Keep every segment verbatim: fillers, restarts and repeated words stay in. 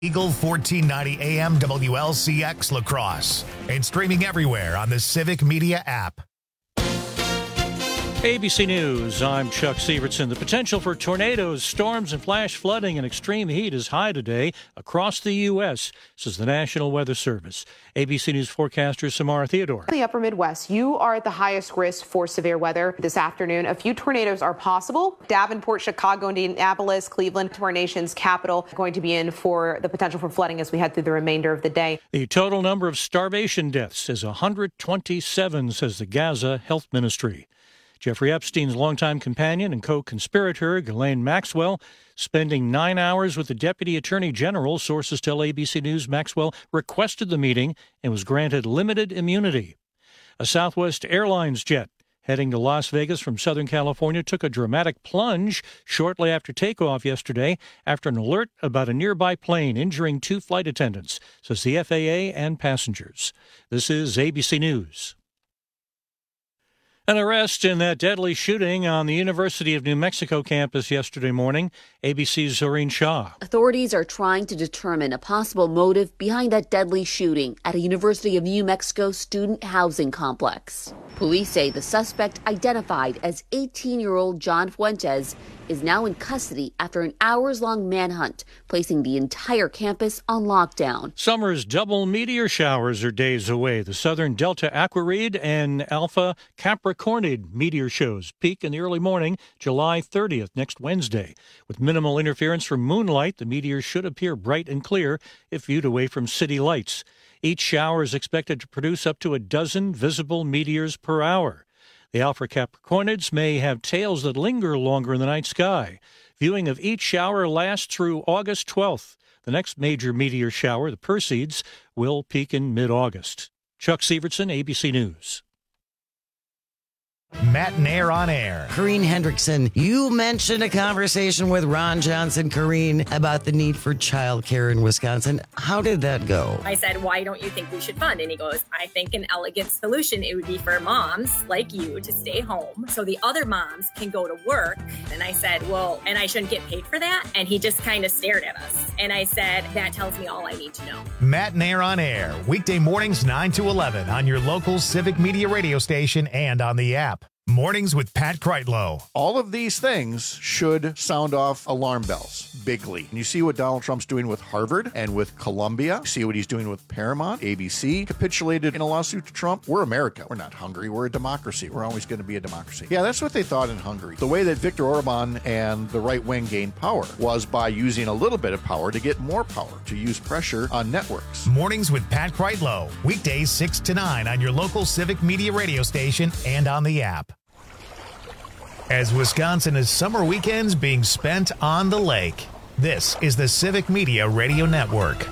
Eagle fourteen ninety A M W L C X La Crosse and streaming everywhere on the Civic Media app. A B C News, I'm Chuck Sievertson. The potential for tornadoes, storms, and flash flooding and extreme heat is high today across the U S, says the National Weather Service. A B C News forecaster Samara Theodore. In the upper Midwest, you are at the highest risk for severe weather this afternoon. A few tornadoes are possible. Davenport, Chicago, Indianapolis, Cleveland, to our nation's capital, going to be in for the potential for flooding as we head through the remainder of the day. The total number of starvation deaths is one hundred twenty-seven, says the Gaza Health Ministry. Jeffrey Epstein's longtime companion and co-conspirator, Ghislaine Maxwell, spending nine hours with the Deputy Attorney General. Sources tell A B C News Maxwell requested the meeting and was granted limited immunity. A Southwest Airlines jet heading to Las Vegas from Southern California took a dramatic plunge shortly after takeoff yesterday after an alert about a nearby plane injuring two flight attendants, says the F A A and passengers. This is A B C News. An arrest in that deadly shooting on the University of New Mexico campus yesterday morning. A B C's Zoreen Shah. Authorities are trying to determine a possible motive behind that deadly shooting at a University of New Mexico student housing complex. Police say the suspect, identified as eighteen-year-old John Fuentes, is now in custody after an hours-long manhunt, placing the entire campus on lockdown. Summer's double meteor showers are days away. The Southern Delta Aquarid and Alpha Capricornid meteor shows peak in the early morning, July thirtieth, next Wednesday. With minimal interference from moonlight, the meteors should appear bright and clear if viewed away from city lights. Each shower is expected to produce up to a dozen visible meteors per hour. The Alpha Capricornids may have tails that linger longer in the night sky. Viewing of each shower lasts through August twelfth. The next major meteor shower, the Perseids, will peak in mid-August. Chuck Sievertson, A B C News. Matt Nair on air. Corrine Hendrickson, you mentioned a conversation with Ron Johnson, Corrine, about the need for childcare in Wisconsin. How did that go? I said, why don't you think we should fund? And he goes, I think an elegant solution, it would be for moms like you to stay home so the other moms can go to work. And I said, well, and I shouldn't get paid for that? And he just kind of stared at us. And I said, that tells me all I need to know. Matt Nair on air, weekday mornings nine to eleven on your local Civic Media radio station and on the app. Mornings with Pat Kreitlow. All of these things should sound off alarm bells bigly. And you see what Donald Trump's doing with Harvard and with Columbia. You see what he's doing with Paramount. A B C capitulated in a lawsuit to Trump. We're America. We're not Hungary. We're a democracy. We're always going to be a democracy. Yeah, that's what they thought in Hungary. The way that Viktor Orban and the right wing gained power was by using a little bit of power to get more power, to use pressure on networks. Mornings with Pat Kreitlow. Weekdays six to nine on your local Civic Media radio station and on the app. As Wisconsin is summer weekends being spent on the lake, this is the Civic Media Radio Network.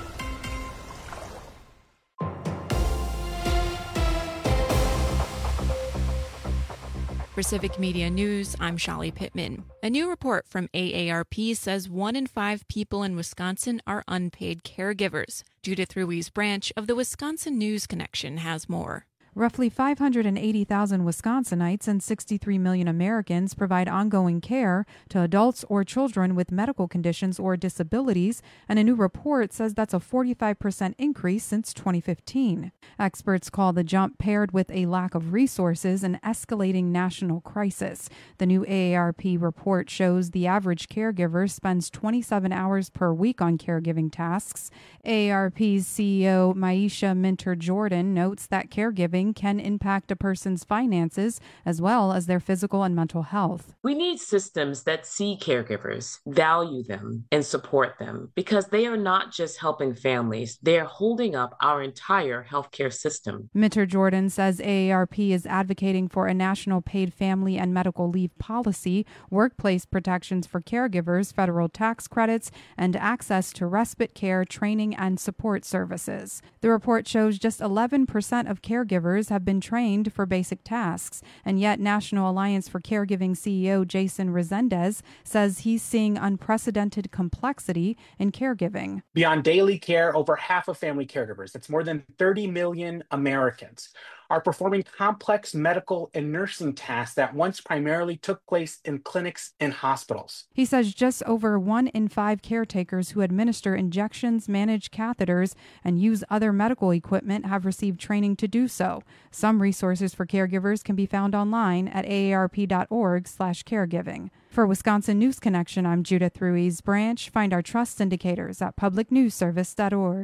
For Civic Media News, I'm Shali Pittman. A new report from A A R P says one in five people in Wisconsin are unpaid caregivers. Judith Ruiz Branch of the Wisconsin News Connection has more. Roughly five hundred eighty thousand Wisconsinites and sixty-three million Americans provide ongoing care to adults or children with medical conditions or disabilities, and a new report says that's a forty-five percent increase since twenty fifteen. Experts call the jump, paired with a lack of resources, an escalating national crisis. The new A A R P report shows the average caregiver spends twenty-seven hours per week on caregiving tasks. A A R P's C E O Maisha Minter-Jordan notes that caregiving can impact a person's finances as well as their physical and mental health. We need systems that see caregivers, value them, and support them, because they are not just helping families, they are holding up our entire healthcare system. Minter-Jordan says A A R P is advocating for a national paid family and medical leave policy, workplace protections for caregivers, federal tax credits, and access to respite care, training, and support services. The report shows just eleven percent of caregivers have been trained for basic tasks, and yet National Alliance for Caregiving C E O Jason Resendez says he's seeing unprecedented complexity in caregiving. Beyond daily care, over half of family caregivers, that's more than thirty million Americans, are performing complex medical and nursing tasks that once primarily took place in clinics and hospitals. He says just over one in five caretakers who administer injections, manage catheters, and use other medical equipment have received training to do so. Some resources for caregivers can be found online at A A R P dot org slash caregiving. For Wisconsin News Connection, I'm Judith Ruiz Branch. Find our trust indicators at public news service dot org.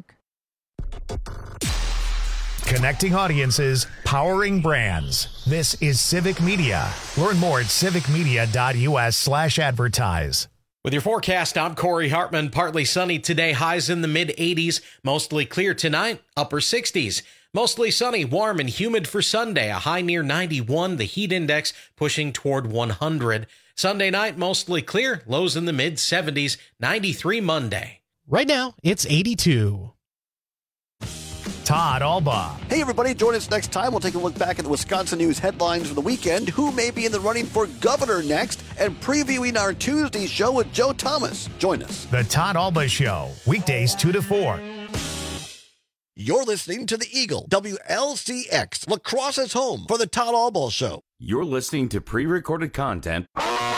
Connecting audiences, powering brands. This is Civic Media. Learn more at civic media dot U S slash advertise. With your forecast, I'm Corey Hartman. Partly sunny today, highs in the mid eighties. Mostly clear tonight, upper sixties. Mostly sunny, warm, and humid for Sunday. A high near ninety-one, the heat index pushing toward one hundred. Sunday night, mostly clear, lows in the mid seventies, ninety-three Monday. Right now, it's eighty-two. Todd Alba. Hey, everybody. Join us next time. We'll take a look back at the Wisconsin news headlines for the weekend, who may be in the running for governor next, and previewing our Tuesday show with Joe Thomas. Join us. The Todd Alba Show, weekdays two to four. You're listening to the Eagle, W L C X, La Crosse's home for the Todd Alba Show. You're listening to pre-recorded content.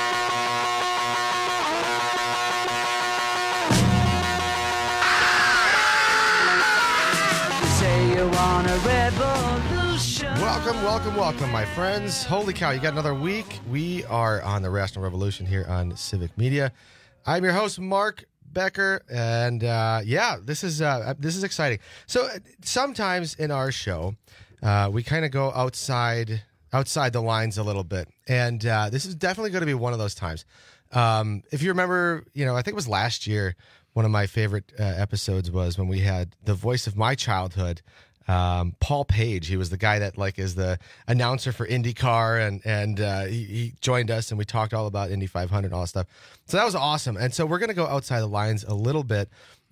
Welcome, welcome, welcome, my friends. Holy cow, you got another week. We are on the Rational Revolution here on Civic Media. I'm your host, Mark Becker, and uh, yeah, this is uh, this is exciting. So uh, sometimes in our show, uh, we kind of go outside outside the lines a little bit, and uh, this is definitely going to be one of those times. Um, if you remember, you know, I think it was last year, one of my favorite uh, episodes was when we had the voice of my childhood, um, Paul Page. He was the guy that like is the announcer for IndyCar, and and uh, he, he joined us, and we talked all about Indy five hundred and all that stuff. So that was awesome. And so we're going to go outside the lines a little bit.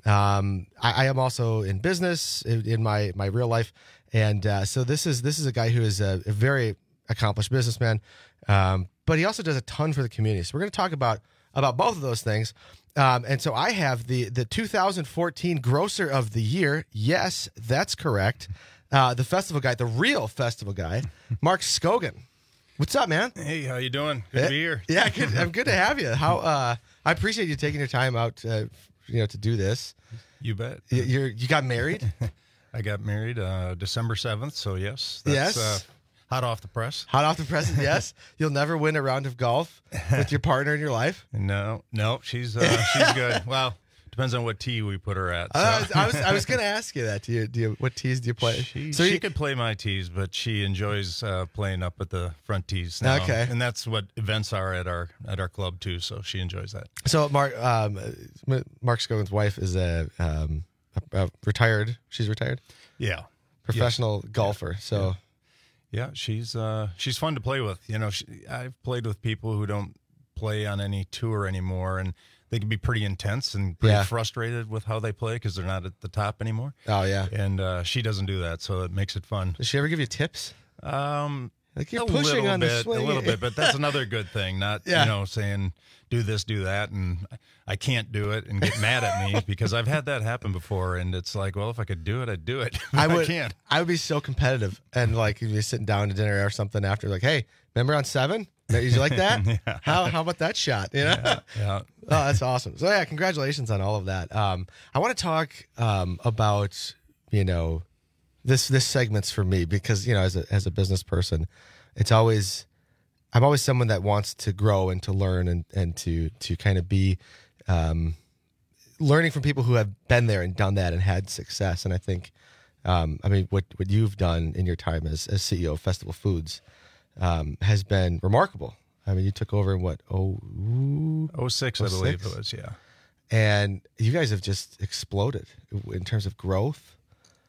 Um, I, I am also in business in, in my my real life, and uh, so this is this is a guy who is a, a very accomplished businessman, um, but he also does a ton for the community. So we're going to talk about about both of those things. Um, and so I have the the two thousand fourteen Grocer of the Year. Yes, that's correct. Uh, the festival guy, the real festival guy, Mark Scogan. What's up, man? Hey, how you doing? Good yeah, to be here. Yeah, good, I'm good to have you. How uh, I appreciate you taking your time out, uh, you know, to do this. You bet. You, you're you got married. I got married uh, December seventh. So yes, that's, yes. Uh, hot off the press. Hot off the press. Yes. You'll never win a round of golf with your partner in your life. No, no, she's uh, she's good. Well, depends on what tee we put her at. So. Uh, I was I was going to ask you that. Do you do you, what tees do you play? She, so she you, could play my tees, but she enjoys uh, playing up at the front tees now. Okay, and that's what events are at our at our club too. So she enjoys that. So Mark um, Mark Scogan's wife is a, um, a, a retired. She's retired. Yeah, professional yes. golfer. Yeah. So. Yeah. Yeah, she's uh, she's fun to play with. You know, she, I've played with people who don't play on any tour anymore, and they can be pretty intense and pretty yeah. frustrated with how they play because they're not at the top anymore. Oh, yeah. And uh, she doesn't do that, so it makes it fun. Does she ever give you tips? Um, like you're a pushing little on bit, the swing. A little bit, but that's another good thing. Not, yeah. you know, saying do this, do that, and I can't do it and get mad at me because I've had that happen before, and it's like, well, if I could do it, I'd do it. I, would, I can't. I would be so competitive, and like you'd be sitting down to dinner or something after, like, hey, remember on seven? Did you like that? yeah. How how about that shot? You know? Yeah, yeah. Oh, that's awesome. So yeah, congratulations on all of that. Um, I want to talk um, about you know this this segment's for me because you know as a as a business person, it's always I'm always someone that wants to grow and to learn and and to to kind of be. Um, learning from people who have been there and done that and had success. And I think, um, I mean, what, what you've done in your time as, as C E O of Festival Foods um, has been remarkable. I mean, you took over in what, oh, oh six, I believe it was, yeah. And you guys have just exploded in terms of growth.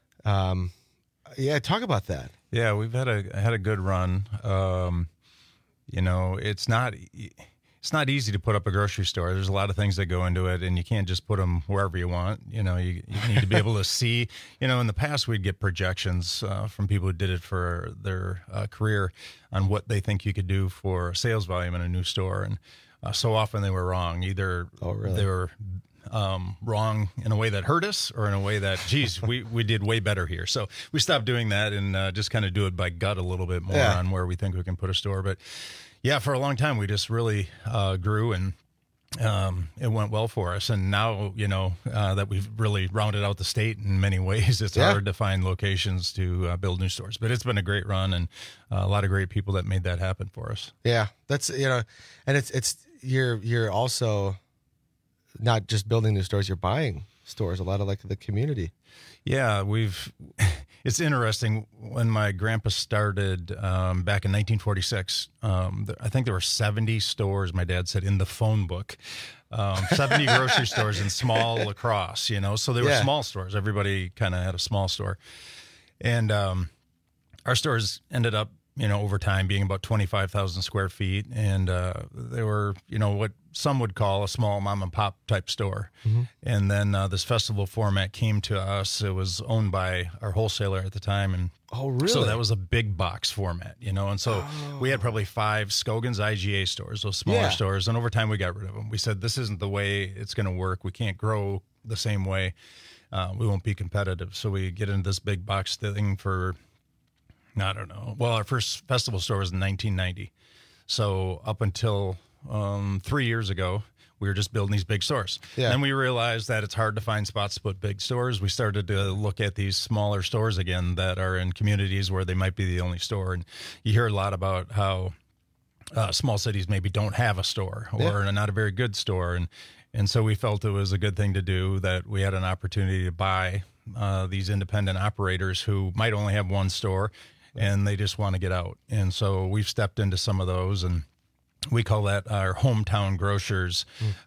Um, yeah, talk about that. Yeah, we've had a had a good run. Um, you know, it's not... It's not easy to put up a grocery store. There's a lot of things that go into it, and you can't just put them wherever you want. You know, you, you need to be able to see. You know, in the past, we'd get projections uh, from people who did it for their uh, career on what they think you could do for sales volume in a new store, and uh, so often they were wrong. Either oh, really? they were um, wrong in a way that hurt us or in a way that, geez, we, we did way better here. So we stopped doing that and uh, just kind of do it by gut a little bit more Yeah. on where we think we can put a store. But yeah, for a long time, we just really uh, grew and um, it went well for us. And now, you know, uh, that we've really rounded out the state in many ways, it's Yeah. hard to find locations to uh, build new stores. But it's been a great run and uh, a lot of great people that made that happen for us. Yeah, that's, you know, and it's it's you're you're also not just building new stores, you're buying stores. A lot of like the community. Yeah, we've. It's interesting. When my grandpa started um, back in nineteen forty-six, um, th- I think there were seventy stores, my dad said, in the phone book. Um, seventy grocery stores in small La Crosse, you know. So they were Yeah. small stores. Everybody kind of had a small store. And um, our stores ended up, you know, over time being about twenty-five thousand square feet. And uh, they were, you know, what some would call a small mom and pop type store. Mm-hmm. And then uh, this festival format came to us. It was owned by our wholesaler at the time. And Oh, really? so that was a big box format, you know. And so we had probably five Scogan's I G A stores, those smaller Yeah. stores. And over time we got rid of them. We said, this isn't the way it's going to work. We can't grow the same way. Uh, we won't be competitive. So we get into this big box thing for, I don't know. Well, our first festival store was in nineteen ninety. So up until um, three years ago, we were just building these big stores. Yeah. Then we realized that it's hard to find spots to put big stores. We started to look at these smaller stores again that are in communities where they might be the only store. And you hear a lot about how uh, small cities maybe don't have a store or Yeah. not a very good store. And, and so we felt it was a good thing to do, that we had an opportunity to buy uh, these independent operators who might only have one store and they just want to get out. And so we've stepped into some of those, and we call that our hometown grocers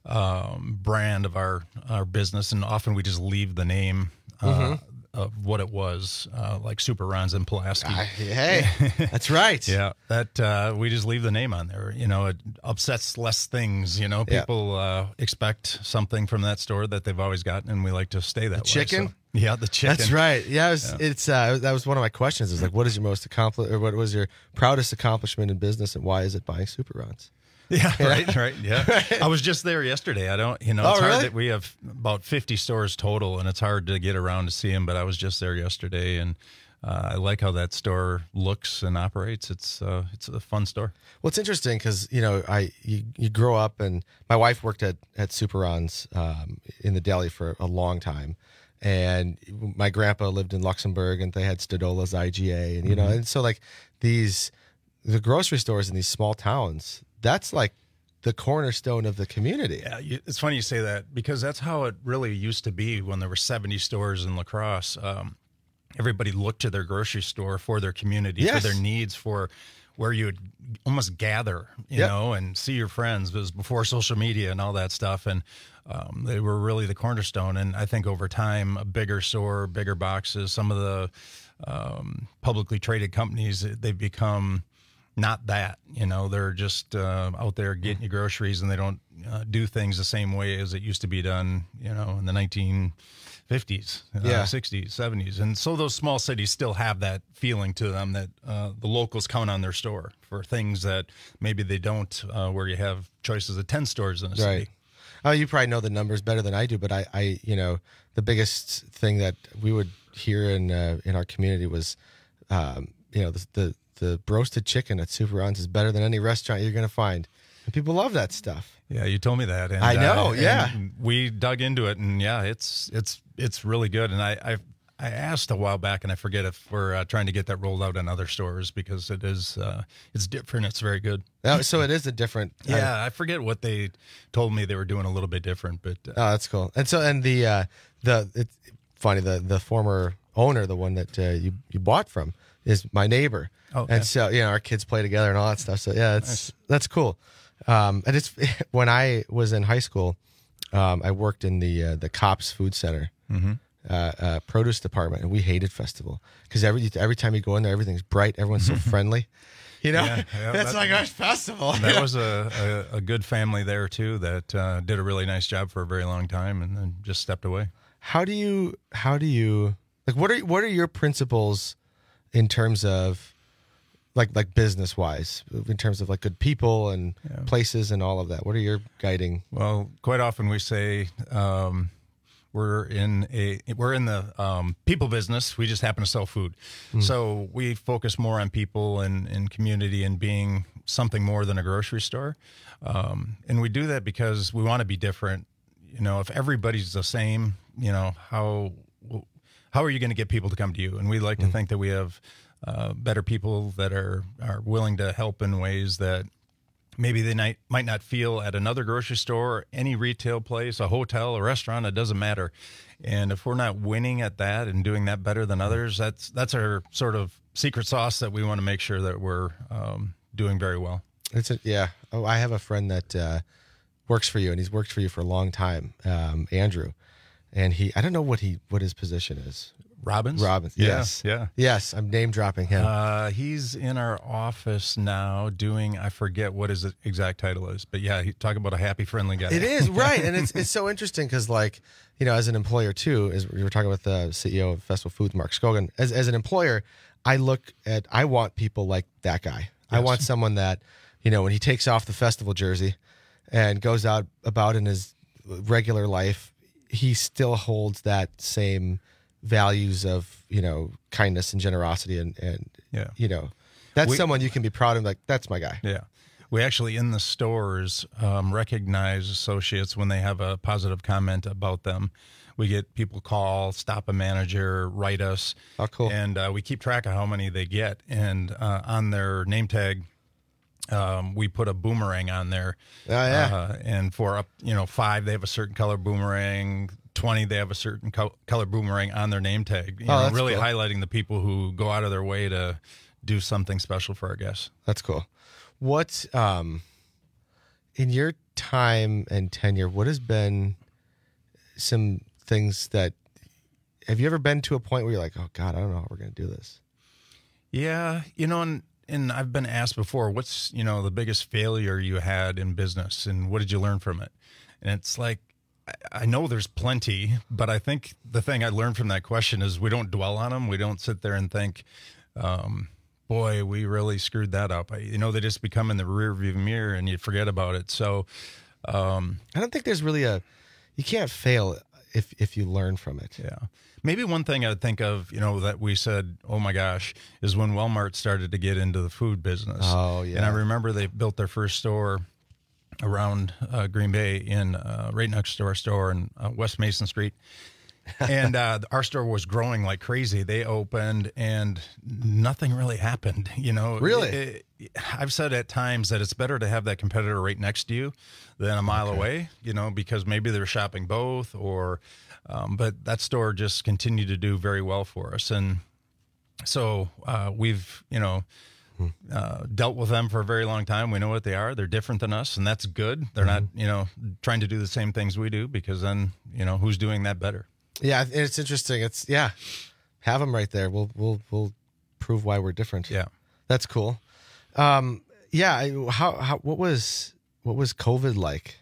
um, brand of our, our business. And often we just leave the name uh, Mhm. of what it was, uh, like Super Ron's and Pulaski. Ah, hey, that's right. Yeah, that uh, we just leave the name on there. You know, it upsets less things. You know, Yeah. people uh, expect something from that store that they've always gotten, and we like to stay that way. chicken? So- yeah, the chicken. That's right. Yeah, it was, Yeah. it's uh, that was one of my questions. Is like, what is your most accompli- or what was your proudest accomplishment in business, and why is it buying Super Rons? Yeah, right, right. Yeah. I was just there yesterday. I don't, you know, Oh, it's hard really? that we have about fifty stores total, and it's hard to get around to see them, but I was just there yesterday, and uh, I like how that store looks and operates. It's uh, it's a fun store. Well, it's interesting because you know I you, you grow up, and my wife worked at at Super Rons um, in the deli for a long time, and my grandpa lived in Luxembourg, and they had Stadola's I G A, and you know, Mhm. and so like these the grocery stores in these small towns, that's like the cornerstone of the community. Yeah, you, it's funny you say that, because that's how it really used to be when there were seventy stores in La Crosse. Um, everybody looked to their grocery store for their community, Yes. for their needs, for where you would almost gather, you Yep. know, and see your friends. It was before social media and all that stuff. And um, they were really the cornerstone. And I think over time, a bigger store, bigger boxes, some of the um, publicly traded companies, they've become not that, you know, they're just uh, out there getting you groceries, and they don't uh, do things the same way as it used to be done, you know, in the nineteen fifties, uh, Yeah. sixties, seventies. And so those small cities still have that feeling to them that uh, the locals count on their store for things that maybe they don't, uh, where you have choices of ten stores in a city. Right. Oh, you probably know the numbers better than I do, but I, I you know, the biggest thing that we would hear in uh, in our community was, um, you know, the, the the roasted chicken at Super Rons is better than any restaurant you're going to find, and people love that stuff. Yeah, you told me that. And, I know, uh, yeah. and we dug into it, and yeah, it's it's it's really good. And I I, I asked a while back, and I forget if we're uh, trying to get that rolled out in other stores, because it is uh, it's different. It's very good. Oh, so it is a different. uh, Yeah, I forget what they told me they were doing a little bit different, but uh, Oh, that's cool. And so, and the uh, the it's funny, the the former owner, the one that uh, you you bought from, is my neighbor. Okay. And so, you know, our kids play together and all that stuff. So yeah, it's Nice. that's cool. Um, and it's when I was in high school, um, I worked in the uh, the Cops Food Center. Mhm. Uh, uh, produce department, and we hated festival because every every time you go in there, everything's bright, everyone's so friendly. You know, Yeah, yeah, it's that- like our festival. you that know? was a, a, a good family there too that uh, did a really nice job for a very long time, and then just stepped away. How do you how do you like what are what are your principles in terms of like like business wise, in terms of like good people and Yeah. places and all of that? What are your guiding? Well, quite often we say um, we're in a we're in the um, people business. We just happen to sell food, Mm. so we focus more on people and, and community and being something more than a grocery store. Um, and we do that because we want to be different. You know, if everybody's the same, you know, how how are you going to get people to come to you? And we like to Mm. think that we have uh, better people that are are willing to help in ways that maybe they might, might not feel at another grocery store, any retail place, a hotel, a restaurant. It doesn't matter. And if we're not winning at that and doing that better than others, that's that's our sort of secret sauce that we want to make sure that we're um, doing very well. It's a, yeah. Oh, I have a friend that uh, works for you, and he's worked for you for a long time, um, Andrew. And he, I don't know what he what his position is. Robbins? Robbins, Yeah, yes. yeah. Yes, I'm name dropping him. Uh, he's in our office now doing, I forget what his exact title is, but yeah, he talk about a happy, friendly guy. It is, right. And it's it's so interesting because, like, you know, as an employer too, as we were talking with the C E O of Festival Foods, Mark Scogan, as, as an employer, I look at, I want people like that guy. I Yes. want someone that, you know, when he takes off the festival jersey and goes out about in his regular life, he still holds that same values of, you know, kindness and generosity. And, and Yeah. you know, that's We- someone you can be proud of. Like, that's my guy. Yeah. We actually, in the stores, um, recognize associates when they have a positive comment about them. We get people call, stop a manager, write us. Oh, cool. And uh, we keep track of how many they get. And uh, on their name tag, um, we put a boomerang on there. Oh, yeah. Uh, and for up, you know, five, they have a certain color boomerang. twenty, they have a certain co- color boomerang on their name tag. You Oh, know, that's really cool. highlighting the people who go out of their way to do something special for our guests. That's cool. What, um, in your time and tenure, what has been some things that, have you ever been to a point where you're like, oh God, I don't know how we're going to do this? Yeah, you know, and, and I've been asked before, what's, you know, the biggest failure you had in business and what did you learn from it? And it's like, I- I know there's plenty, but I think the thing I learned from that question is we don't dwell on them. We don't sit there and think, um, boy, we really screwed that up. I, you know, they just become in the rear view mirror and you forget about it. So, um, I don't think there's really a, you can't fail if, if you learn from it. Yeah. Maybe one thing I'd think of, you know, that we said, oh my gosh, is when Walmart started to get into the food business. Oh, yeah. And I remember they built their first store around uh, Green Bay in uh, right next to our store in uh, West Mason Street. And uh, our store was growing like crazy. They opened and nothing really happened. You know, Really? It- it- I've said at times that it's better to have that competitor right next to you than a mile Okay. away, you know, because maybe they're shopping both or, um, but that store just continued to do very well for us. And so uh, we've, you know, uh, dealt with them for a very long time. We know what they are. They're different than us, and that's good. They're not, you know, trying to do the same things we do because then, you know, who's doing that better? Yeah. And it's interesting. It's, yeah, have them right there. We'll, we'll, we'll prove why we're different. Yeah. That's cool. Um, yeah. I- How, how, what was, what was COVID like?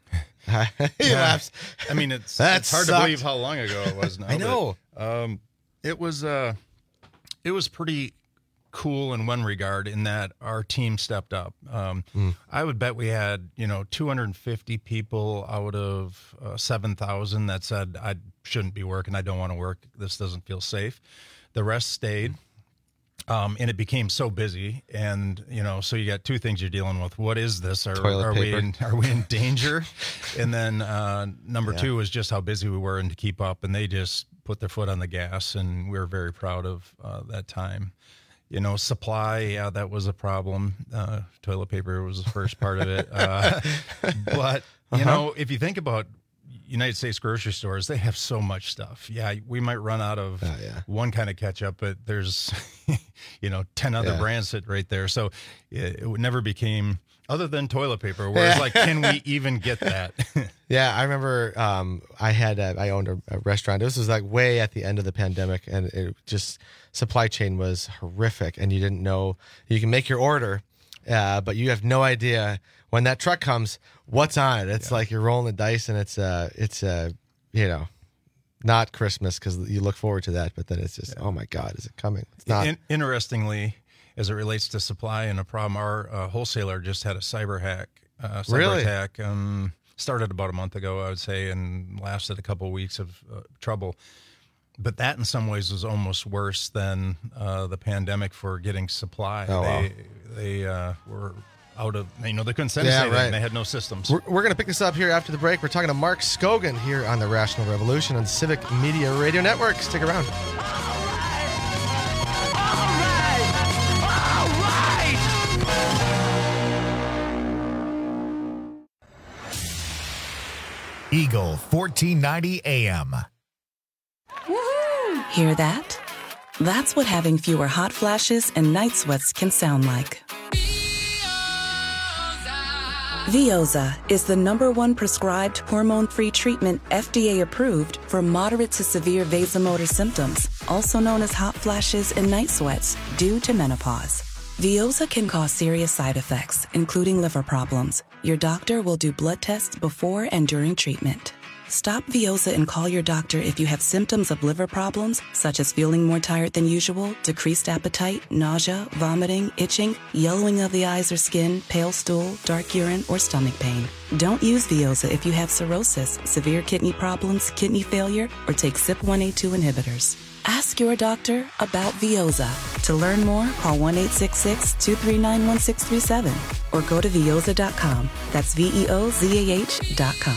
He Yeah. laughs. I mean, it's, That it's hard sucked. to believe how long ago it was now. I know. but, um, it was, uh, it was pretty cool in one regard in that our team stepped up. Um, Mm. I would bet we had, you know, two hundred fifty people out of uh, seven thousand that said, I shouldn't be working. I don't want to work. This doesn't feel safe. The rest stayed. Um, and it became so busy, and you know, so you got two things you're dealing with. What is this? Are, Toilet are we paper. in? Are we in danger? And then uh, number Yeah. two was just how busy we were and to keep up. And they just put their foot on the gas, and we were very proud of uh, that time. You know, supply, yeah, that was a problem. Uh, toilet paper was the first part of it. Uh, but you Uh-huh. know, if you think about United States grocery stores, they have so much stuff. Yeah, we might run out of Oh, yeah. one kind of ketchup, but there's, you know, ten other Yeah. brands sit right there. So it, it never became, other than toilet paper, where it's like, can we even get that? Yeah, I remember um, I had a, I owned a, a restaurant. This was like way at the end of the pandemic, and it just supply chain was horrific, and you didn't know you can make your order, uh, but you have no idea when that truck comes what's on it. It's like you're rolling the dice, and it's uh it's uh you know not Christmas because you look forward to that, but then it's just oh my God, is it coming? It's not. In, interestingly, as it relates to supply and a problem. Our uh, wholesaler just had a cyber hack. Uh, cyber Really? attack um, started about a month ago, I would say, and lasted a couple of weeks of uh, trouble. But that, in some ways, was almost worse than uh, the pandemic for getting supply. Oh, wow. They they uh, were out of, you know, they couldn't send us Yeah, anything. right. They had no systems. We're, we're going to pick this up here after the break. We're talking to Mark Scogan here on the Rational Revolution on Civic Media Radio Network. Stick around. Eagle fourteen ninety A M. Hear that? That's what having fewer hot flashes and night sweats can sound like. Veoza is the number one prescribed hormone-free treatment F D A approved for moderate to severe vasomotor symptoms, also known as hot flashes and night sweats, due to menopause. Veoza can cause serious side effects, including liver problems. Your doctor will do blood tests before and during treatment. Stop Veoza and call your doctor if you have symptoms of liver problems, such as feeling more tired than usual, decreased appetite, nausea, vomiting, itching, yellowing of the eyes or skin, pale stool, dark urine, or stomach pain. Don't use Veoza if you have cirrhosis, severe kidney problems, kidney failure, or take C Y P one A two inhibitors. Ask your doctor about Veoza. To learn more, call one eight six six, two three nine, one six three seven or go to veoza dot com. That's V E O Z A H dot com.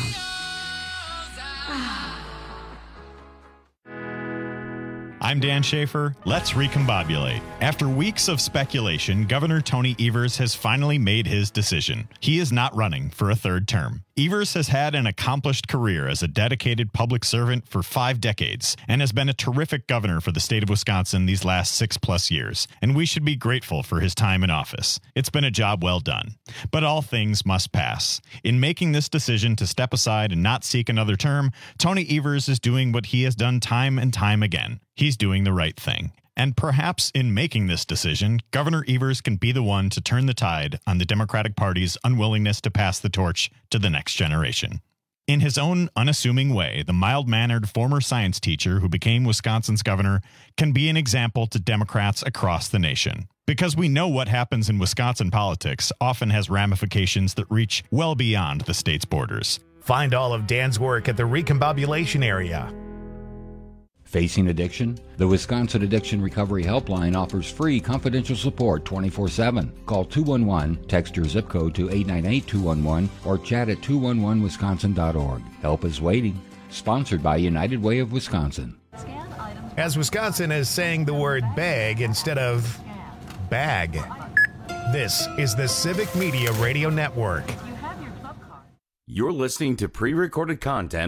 I'm Dan Schaefer. Let's recombobulate. After weeks of speculation, Governor Tony Evers has finally made his decision. He is not running for a third term. Evers has had an accomplished career as a dedicated public servant for five decades and has been a terrific governor for the state of Wisconsin these last six plus years, and we should be grateful for his time in office. It's been a job well done. But all things must pass. In making this decision to step aside and not seek another term, Tony Evers is doing what he has done time and time again. He's doing the right thing. And perhaps in making this decision, Governor Evers can be the one to turn the tide on the Democratic Party's unwillingness to pass the torch to the next generation. In his own unassuming way, the mild-mannered former science teacher who became Wisconsin's governor can be an example to Democrats across the nation. Because we know what happens in Wisconsin politics often has ramifications that reach well beyond the state's borders. Find all of Dan's work at the Recombobulation Area. Facing addiction? The Wisconsin Addiction Recovery Helpline offers free confidential support twenty-four seven. Call two one one, text your zip code to eight nine eight two one one, or chat at two one one wisconsin dot org. Help is waiting. Sponsored by United Way of Wisconsin. As Wisconsin is saying the word bag instead of bag. This is the Civic Media Radio Network. You're listening to pre-recorded content.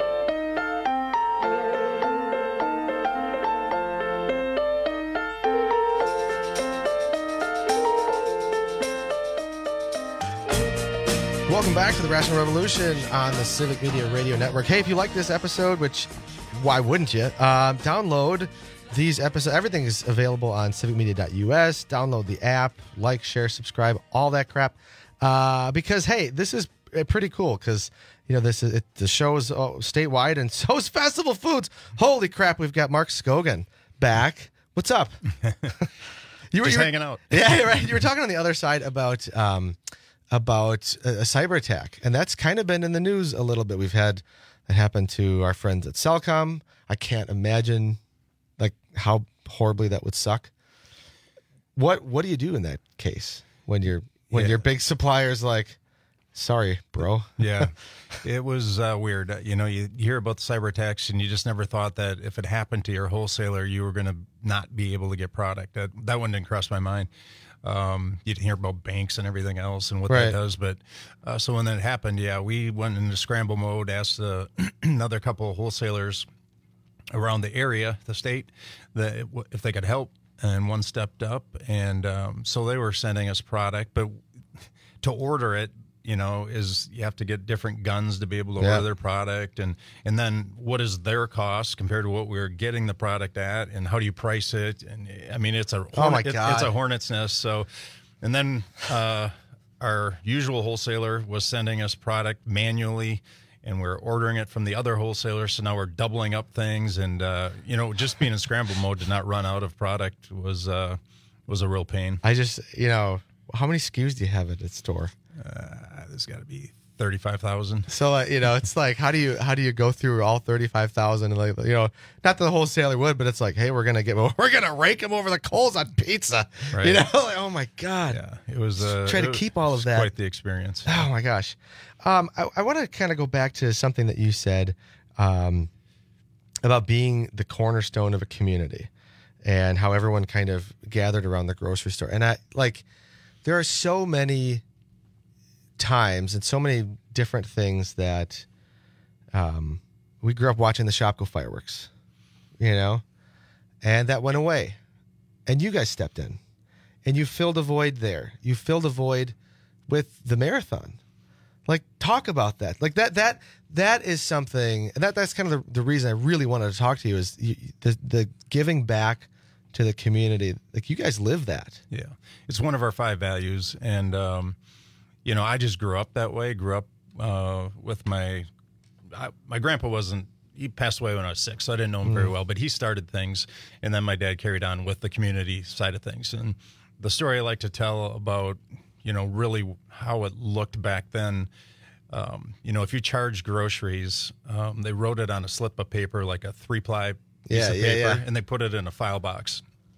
Welcome back to the Rational Revolution on the Civic Media Radio Network. Hey, if you like this episode, which why wouldn't you, uh, download these episodes. Everything is available on civic media dot U S. Download the app, like, share, subscribe, all that crap. Uh, because, hey, this is pretty cool because, you know, this is it, the show is uh, statewide and so is Festival Foods. Holy crap, we've got Mark Scogan back. What's up? you were you just were, hanging out. Yeah, right. You were talking on the other side about... Um, about a, a cyber attack, and that's kind of been in the news a little bit. We've had that happen to our friends at Cellcom. I can't imagine like how horribly that would suck. What what do you do in that case when you're when Yeah. your big supplier's like, sorry, bro? Yeah, it was uh, weird. You know, you hear about the cyber attacks, and you just never thought that if it happened to your wholesaler, you were going to not be able to get product. That that one didn't cross my mind. Um, you'd hear about banks and everything else and what Right. that does. But uh, so when that happened, yeah, we went into scramble mode, asked uh, another couple of wholesalers around the area, the state, that if they could help. And one stepped up. And um, so they were sending us product. But to order it, you know, is you have to get different guns to be able to Yeah. order their product. And, and then what is their cost compared to what we're getting the product at? And how do you price it? And I mean, it's a, Oh, my it- God. it's a hornet's nest. So, and then uh, our usual wholesaler was sending us product manually, and we're ordering it from the other wholesaler. So now we're doubling up things. And, uh, you know, just being in scramble mode to not run out of product was, uh, was a real pain. I just, you know, how many S K Us do you have at the store? Uh, there's got to be thirty-five thousand. So, uh, you know, it's like, how do you how do you go through all thirty-five thousand? And like, you know, not that the wholesaler would, but it's like, hey, we're gonna get we're gonna rake them over the coals on pizza. Right. You know, like, oh my god. Yeah, it was. Uh, Try to it keep all was of that. Quite the experience. Oh my gosh. Um, I, I want to kind of go back to something that you said um, about being the cornerstone of a community and how everyone kind of gathered around the grocery store. And I like, there are so many times and so many different things that um, we grew up watching the Shopko fireworks, you know, and that went away. And you guys stepped in and you filled a void there. You filled a void with the marathon. Like, talk about that. Like that, that, that is something, and that, that's kind of the, the reason I really wanted to talk to you is you, the, the giving back to the community. Like, you guys live that. Yeah. It's one of our five values. And, um, you know, I just grew up that way, grew up uh, with my, I, my grandpa wasn't, he passed away when I was six, so I didn't know him mm. very well, but he started things. And then my dad carried on with the community side of things. And the story I like to tell about, you know, really how it looked back then. Um, you know, if you charge groceries, um, they wrote it on a slip of paper, like a three-ply piece yeah, of yeah, paper, yeah. and they put it in a file box.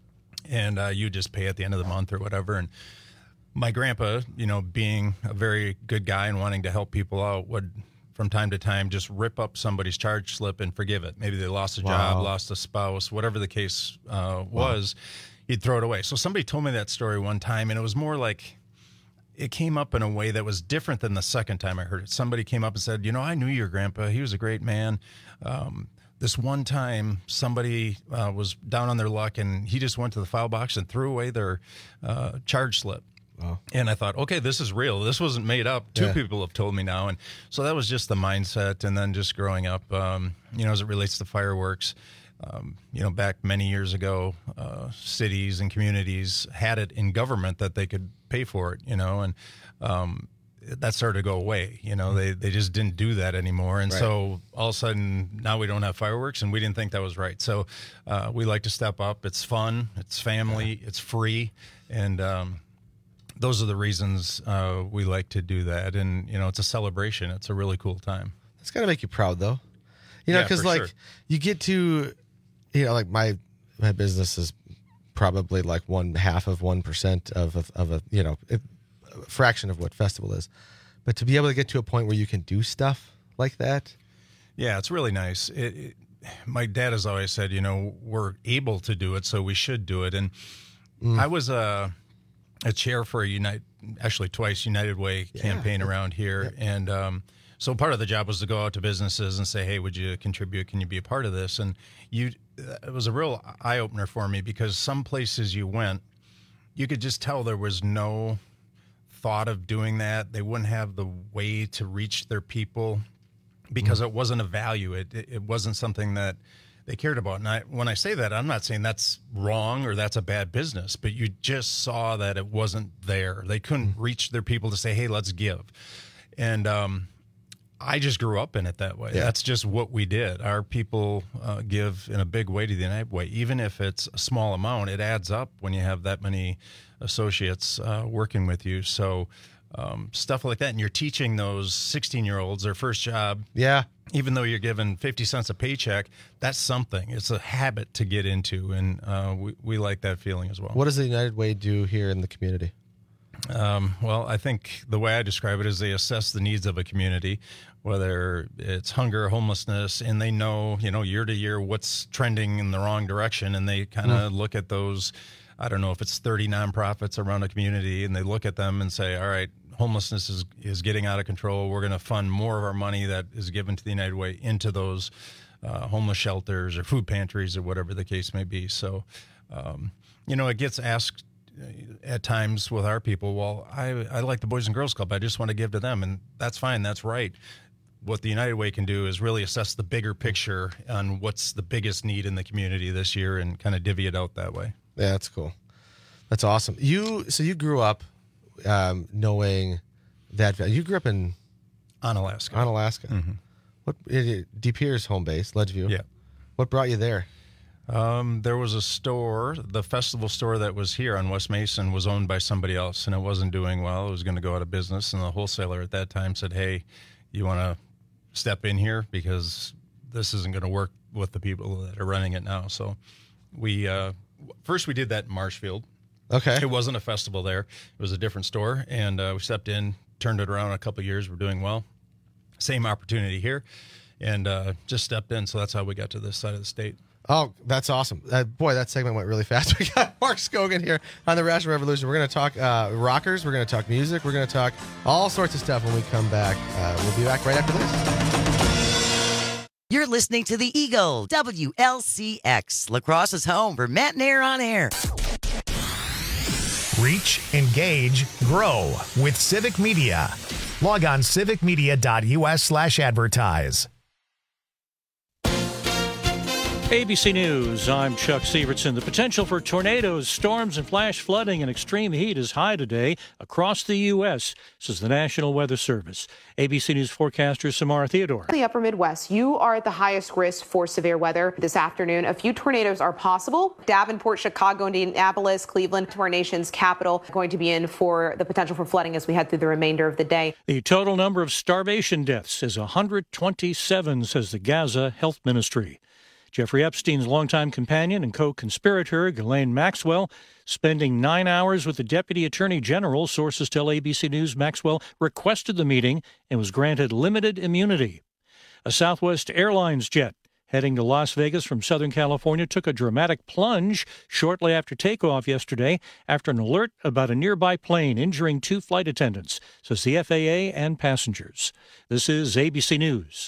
And uh, you just pay at the end of the month or whatever. And my grandpa, you know, being a very good guy and wanting to help people out, would from time to time just rip up somebody's charge slip and forgive it. Maybe they lost a Wow. job, lost a spouse, whatever the case uh, was, wow. he'd throw it away. So somebody told me that story one time, and it was more like, it came up in a way that was different than the second time I heard it. Somebody came up and said, you know, I knew your grandpa. He was a great man. Um, this one time, somebody uh, was down on their luck, and he just went to the file box and threw away their uh, charge slip. Wow. And I thought, okay, this is real. This wasn't made up. Two Yeah. people have told me now. And so that was just the mindset. And then just growing up, um, you know, as it relates to fireworks, Um, you know, back many years ago, uh, cities and communities had it in government that they could pay for it, you know, and um, that started to go away. You know, they, they just didn't do that anymore. And Right. so all of a sudden now we don't have fireworks, and we didn't think that was right. So uh, we like to step up. It's fun. It's family. It's free. And um, those are the reasons uh, we like to do that. And, you know, it's a celebration. It's a really cool time. It's got to make you proud, though. You know, Yeah, because for like sure. you get to, you know, like my my business is probably like one half of one percent of a, of a you know a fraction of what festival is, but to be able to get to a point where you can do stuff like that, yeah, it's really nice. It, it, my dad has always said, you know, we're able to do it, so we should do it. And Mm. I was a a chair for a United, actually twice United Way Yeah. campaign around here, and um, so part of the job was to go out to businesses and say, hey, would you contribute? Can you be a part of this? And you, it was a real eye opener for me, because some places you went, you could just tell there was no thought of doing that. They wouldn't have the way to reach their people because Mm. it wasn't a value. It, it it wasn't something that they cared about. And I, when I say that, I'm not saying that's wrong or that's a bad business, but you just saw that it wasn't there. They couldn't reach their people to say, hey, let's give. And um, I just grew up in it that way. Yeah. That's just what we did. Our people uh, give in a big way to the United Way. Even if it's a small amount, it adds up when you have that many associates uh, working with you. So um, stuff like that. And you're teaching those sixteen-year-olds their first job. Yeah. Even though you're given fifty cents a paycheck, that's something. It's a habit to get into. And uh, we, we like that feeling as well. What does the United Way do here in the community? Um, well, I think the way I describe it is they assess the needs of a community, whether it's hunger, homelessness, and they know, you know, year to year what's trending in the wrong direction, and they kind of Mm. look at those, I don't know if it's thirty nonprofits around a community, and they look at them and say, all right, homelessness is, is getting out of control. We're going to fund more of our money that is given to the United Way into those uh, homeless shelters or food pantries or whatever the case may be. So, um, you know, it gets asked at times with our people, well, I, I like the Boys and Girls Club. I just want to give to them. And that's fine. That's right. What the United Way can do is really assess the bigger picture on what's the biggest need in the community this year and kind of divvy it out that way. Yeah, that's cool. That's awesome. You so you grew up um, knowing that you grew up in Onalaska. Onalaska. Mm-hmm. What De Pere's home base, Ledgeview. Yeah. What brought you there? Um, there was a store, the festival store that was here on West Mason was owned by somebody else, and it wasn't doing well. It was going to go out of business, and the wholesaler at that time said, hey, you want to step in here because this isn't going to work with the people that are running it now. So we uh, first we did that in Marshfield. Okay. It wasn't a festival there. It was a different store, and uh, we stepped in, turned it around in a couple of years. We're doing well. Same opportunity here, and uh, just stepped in, so that's how we got to this side of the state. Oh, that's awesome. Uh, boy, that segment went really fast. We got Mark Scogan here on the Rational Revolution. We're going to talk uh, rockers. We're going to talk music. We're going to talk all sorts of stuff when we come back. Uh, we'll be back right after this. You're listening to the Eagle, W L C X, Lacrosse's home for Matt Nair on air. Reach, engage, grow with Civic Media. Log on civicmedia.us slash advertise. A B C News, I'm Chuck Severson. The potential for tornadoes, storms, and flash flooding and extreme heat is high today across the U S, says the National Weather Service. A B C News forecaster Samara Theodore. In the upper Midwest, you are at the highest risk for severe weather this afternoon. A few tornadoes are possible. Davenport, Chicago, Indianapolis, Cleveland, to our nation's capital, going to be in for the potential for flooding as we head through the remainder of the day. The total number of starvation deaths is one hundred twenty-seven, says the Gaza Health Ministry. Jeffrey Epstein's longtime companion and co-conspirator, Ghislaine Maxwell, spending nine hours with the Deputy Attorney General. Sources tell A B C News Maxwell requested the meeting and was granted limited immunity. A Southwest Airlines jet heading to Las Vegas from Southern California took a dramatic plunge shortly after takeoff yesterday after an alert about a nearby plane injuring two flight attendants, says the F A A and passengers. This is A B C News.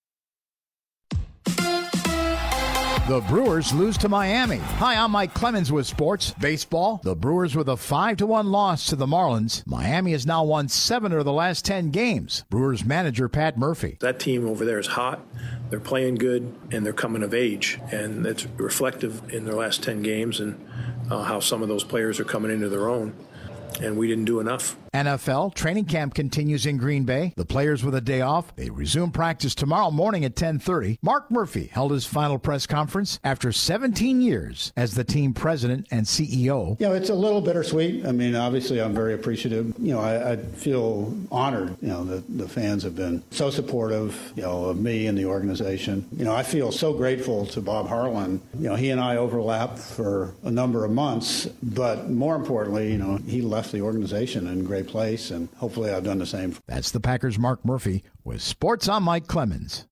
The Brewers lose to Miami. Hi, I'm Mike Clemens with sports. Baseball, the Brewers with a five to one loss to the Marlins. Miami has now won seven of the last ten games. Brewers manager Pat Murphy. That team over there is hot. They're playing good, and they're coming of age. And it's reflective in their last ten games and uh, how some of those players are coming into their own. And we didn't do enough. N F L training camp continues in Green Bay. The players with a day off. They resume practice tomorrow morning at ten thirty. Mark Murphy held his final press conference after seventeen years as the team president and C E O. Yeah, it's a little bittersweet. I mean, obviously, I'm very appreciative. You know, I, I feel honored, you know, that the fans have been so supportive, you know, of me and the organization. You know, I feel so grateful to Bob Harlan. You know, he and I overlapped for a number of months, but more importantly, you know, he left the organization in great place, and hopefully I've done the same. That's the Packers' Mark Murphy with Sports. I'm Mike Clemens.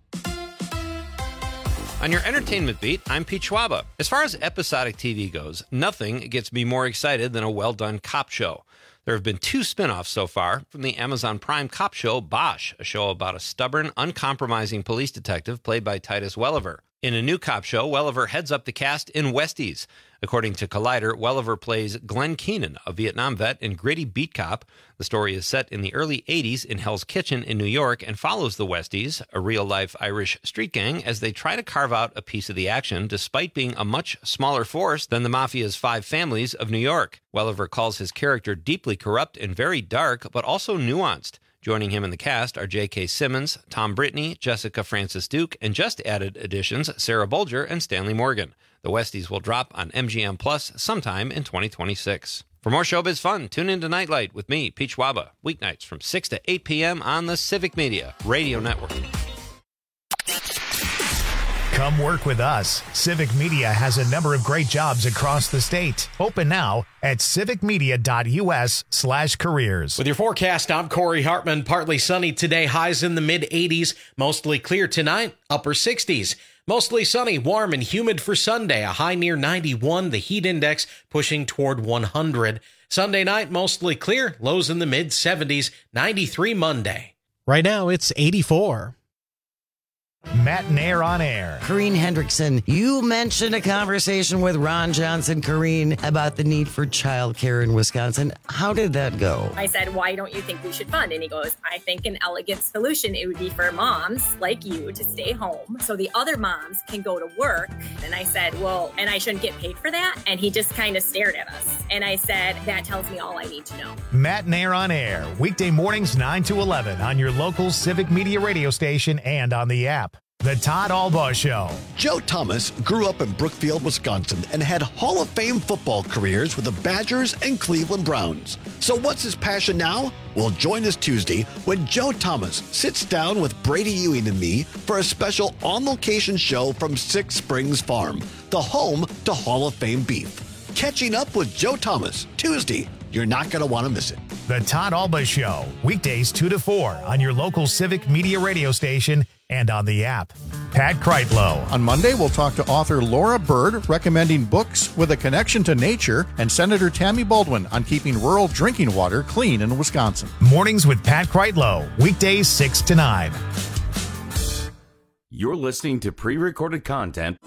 On your entertainment beat, I'm Pete Schwaba. As far as episodic T V goes, nothing gets me more excited than a well-done cop show. There have been two spin-offs so far from the Amazon Prime cop show Bosch, a show about a stubborn, uncompromising police detective played by Titus Welliver. In a new cop show, Welliver heads up the cast in Westies. According to Collider, Welliver plays Glenn Keenan, a Vietnam vet and gritty beat cop. The story is set in the early eighties in Hell's Kitchen in New York and follows the Westies, a real-life Irish street gang, as they try to carve out a piece of the action despite being a much smaller force than the Mafia's five families of New York. Welliver calls his character deeply corrupt and very dark, but also nuanced. Joining him in the cast are J K. Simmons, Tom Brittney, Jessica Francis Duke, and just added additions Sarah Bolger and Stanley Morgan. The Westies will drop on M G M Plus sometime in twenty twenty-six. For more showbiz fun, tune in to Nightlight with me, Pete Schwaba, weeknights from six to eight p.m. on the Civic Media Radio Network. Come work with us. Civic Media has a number of great jobs across the state. Open now at civicmedia.us slash careers. With your forecast, I'm Corey Hartman. Partly sunny today, highs in the mid eighties. Mostly clear tonight, upper sixties. Mostly sunny, warm, and humid for Sunday. A high near ninety-one, the heat index pushing toward one hundred. Sunday night, mostly clear, lows in the mid seventies. ninety-three Monday. Right now, it's eighty-four. Matt Nair on air. Corrine Hendrickson, you mentioned a conversation with Ron Johnson, Corrine, about the need for childcare in Wisconsin. How did that go? I said, why don't you think we should fund? And he goes, I think an elegant solution, it would be for moms like you to stay home so the other moms can go to work. And I said, well, and I shouldn't get paid for that? And he just kind of stared at us. And I said, that tells me all I need to know. Matt Nair on air, weekday mornings nine to eleven on your local Civic Media radio station and on the app. The Todd Albaugh Show. Joe Thomas grew up in Brookfield, Wisconsin, and had Hall of Fame football careers with the Badgers and Cleveland Browns. So what's his passion now? Well, join us Tuesday when Joe Thomas sits down with Brady Ewing and me for a special on-location show from Six Springs Farm, the home to Hall of Fame beef. Catching up with Joe Thomas, Tuesday. You're not going to want to miss it. The Todd Albaugh Show, weekdays two to four on your local Civic Media radio station and on the app. Pat Kreitlow. On Monday, we'll talk to author Laura Bird, recommending books with a connection to nature, and Senator Tammy Baldwin on keeping rural drinking water clean in Wisconsin. Mornings with Pat Kreitlow, weekdays six to nine. You're listening to pre-recorded content.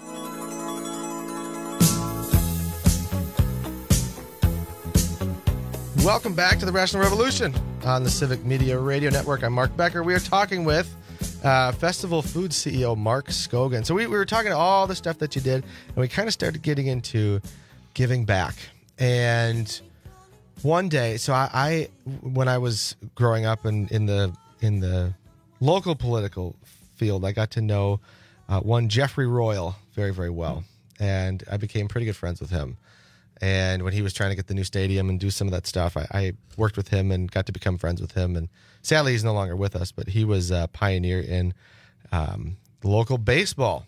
Welcome back to the Rational Revolution on the Civic Media Radio Network. I'm Mark Becker. We are talking with uh, Festival Foods C E O Mark Scogan. So we, we were talking all the stuff that you did, and we kind of started getting into giving back. And one day, so I, I when I was growing up in, in the in the local political field, I got to know uh, one Jeffrey Royal very, very well, and I became pretty good friends with him. And when he was trying to get the new stadium and do some of that stuff, I, I worked with him and got to become friends with him. And sadly, he's no longer with us, but he was a pioneer in um, local baseball.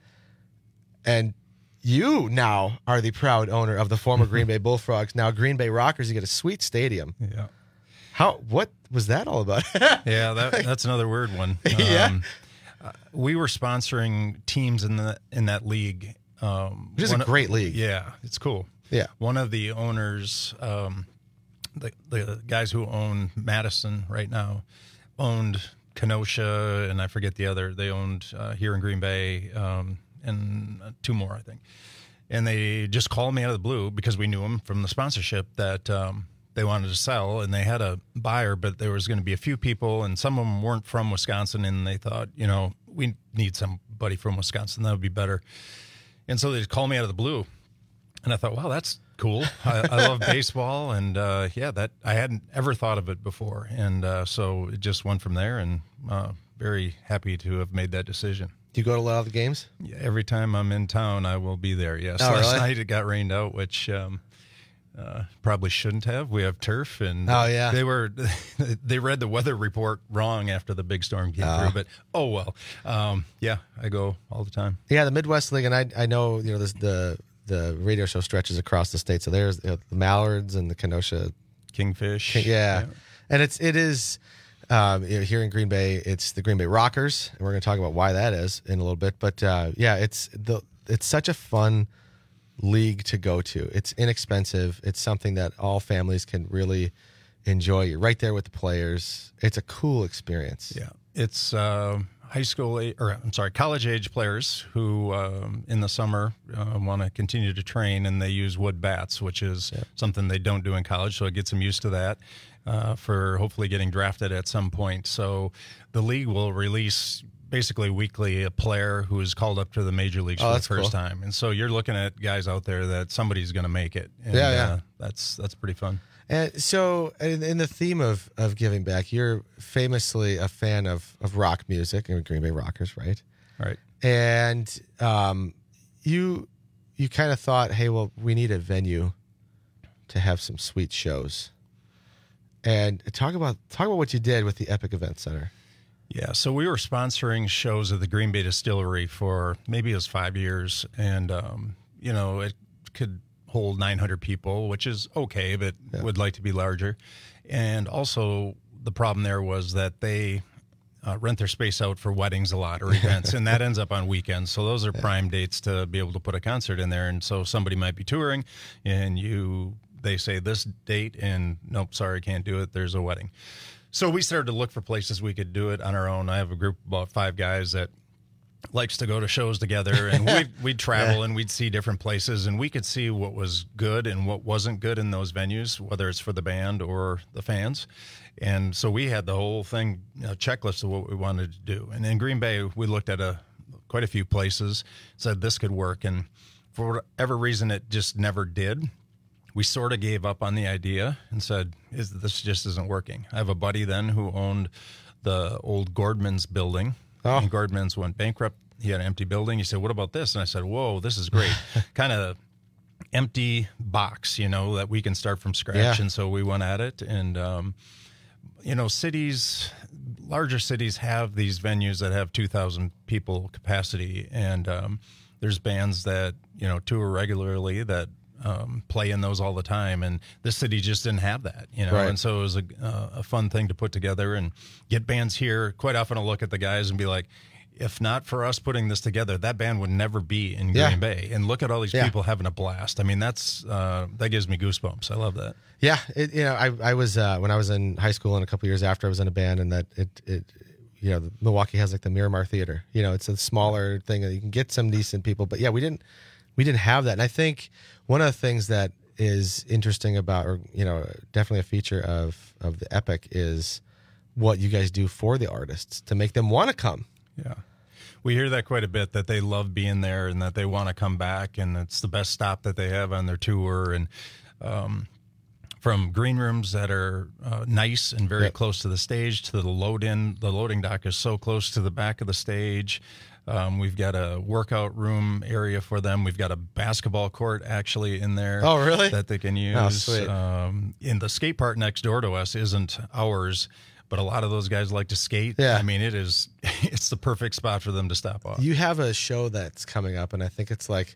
And you now are the proud owner of the former Green Bay Bullfrogs, now Green Bay Rockers. You get a sweet stadium. Yeah. How? What was that all about? yeah, that, that's another weird one. yeah. Um, uh, we were sponsoring teams in the in that league. Um, Which is a great of, league. Yeah, it's cool. Yeah. One of the owners, um, the, the guys who own Madison right now, owned Kenosha, and I forget the other. They owned uh, here in Green Bay, um, and two more, I think. And they just called me out of the blue because we knew them from the sponsorship that um, they wanted to sell, and they had a buyer, but there was going to be a few people, and some of them weren't from Wisconsin, and they thought, you know, we need somebody from Wisconsin. That would be better. And so they just called me out of the blue. And I thought, wow, that's cool. I, I love baseball, and uh, yeah, that I hadn't ever thought of it before, and uh, so it just went from there. And uh, very happy to have made that decision. Do you go to a lot of the games? Yeah, every time I'm in town, I will be there. Yes, oh, last really? night it got rained out, which um, uh, probably shouldn't have. We have turf, and oh yeah, they were they read the weather report wrong after the big storm came uh. through. But oh well, um, yeah, I go all the time. Yeah, the Midwest League, and I I know you know this, the. The radio show stretches across the state, so there's you know, the Mallards and the Kenosha Kingfish. King, yeah. yeah, and it's it is um, you know, here in Green Bay. It's the Green Bay Rockers, and we're going to talk about why that is in a little bit. But uh, yeah, it's the it's such a fun league to go to. It's inexpensive. It's something that all families can really enjoy. You're right there with the players. It's a cool experience. Yeah, it's. Uh... high school, or I'm sorry, college age players who um, in the summer uh, want to continue to train, and they use wood bats, which is yeah. something they don't do in college. So it gets them used to that uh, for hopefully getting drafted at some point. So the league will release basically weekly a player who is called up to the major leagues oh, for the first cool. time. And so you're looking at guys out there that somebody's going to make it. And, yeah, yeah. Uh, that's, that's pretty fun. And so, in, in the theme of, of giving back, you're famously a fan of, of rock music, and Green Bay Rockers, right? Right. And um, you you kind of thought, hey, well, we need a venue to have some sweet shows. And talk about talk about what you did with the Epic Event Center. Yeah, so we were sponsoring shows at the Green Bay Distillery for maybe it was five years, and um, you know it could hold nine hundred people, which is okay, but yeah. would like to be larger. And also the problem there was that they uh, rent their space out for weddings a lot or events, and that ends up on weekends. So those are yeah. prime dates to be able to put a concert in there. And so somebody might be touring, and you they say this date, and nope, sorry, can't do it. There's a wedding. So we started to look for places we could do it on our own. I have a group of about five guys that likes to go to shows together, and we'd, we'd travel yeah. and we'd see different places, and we could see what was good and what wasn't good in those venues, whether it's for the band or the fans. And so we had the whole thing, you know, checklist of what we wanted to do. And in Green Bay, we looked at a quite a few places, said this could work, and for whatever reason, it just never did. We sort of gave up on the idea and said, "Is this just isn't working?" I have a buddy then who owned the old Gordman's building Oh. And Gordman's went bankrupt. He had an empty building. He said, what about this? And I said, whoa, this is great. Kind of empty box, you know, that we can start from scratch. Yeah. And so we went at it. And, um, you know, cities, larger cities have these venues that have two thousand people capacity. And um, there's bands that, you know, tour regularly that um, play in those all the time. And this city just didn't have that, you know. Right. And so it was a, uh, a fun thing to put together and get bands here. Quite often I'll look at the guys and be like, if not for us putting this together, that band would never be in Green Yeah. Bay. And look at all these Yeah. people having a blast. I mean, that's uh, that gives me goosebumps. I love that. Yeah, it, you know, I I was uh, when I was in high school and a couple years after I was in a band, and that it it you know Milwaukee has like the Miramar Theater. You know, it's a smaller thing that you can get some decent people, but yeah, we didn't we didn't have that. And I think one of the things that is interesting about, or you know, definitely a feature of of the Epic is what you guys do for the artists to make them want to come. Yeah. We hear that quite a bit, that they love being there and that they want to come back, and it's the best stop that they have on their tour. And um, from green rooms that are uh, nice and very Yep. close to the stage to the load-in. The loading dock is so close to the back of the stage. Um, we've got a workout room area for them. We've got a basketball court actually in there. Oh, really? That they can use. Oh, sweet. Um, in the skate park next door to us isn't ours, but a lot of those guys like to skate. Yeah. I mean, it is, it's the perfect spot for them to stop off. You have a show that's coming up, and I think it's like,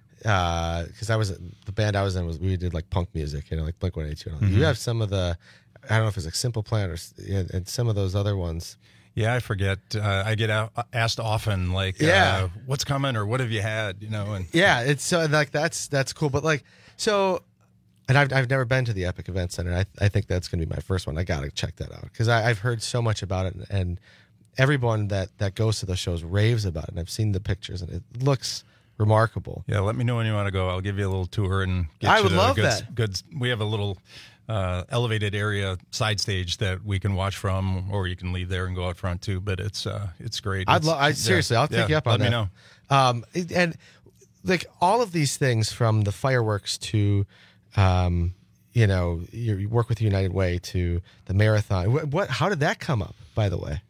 because I was the band I was in was we did like punk music, you know, like Blink one eighty-two. And all that. Mhm. You have some of the, I don't know if it's like Simple Plan or and some of those other ones. Yeah, I forget. Uh, I get out, asked often, like, Yeah. uh, what's coming or what have you had, you know? And Yeah, it's so like that's that's cool, but like so. And I've I've never been to the Epic Event Center. I I think that's going to be my first one. I got to check that out because I've heard so much about it, and, and everyone that, that goes to those shows raves about it. And I've seen the pictures, and it looks remarkable. Yeah, let me know when you want to go. I'll give you a little tour and get I you would to love good, that. Good. We have a little uh, elevated area side stage that we can watch from, or you can leave there and go out front too. But it's uh, it's great. I'd It's- love. I yeah, seriously, I'll take yeah, you up on let that. me know. Um, it- and like all of these things, from the fireworks to, um, you know, you you work with United Way to the marathon. What, what? How did that come up? By the way.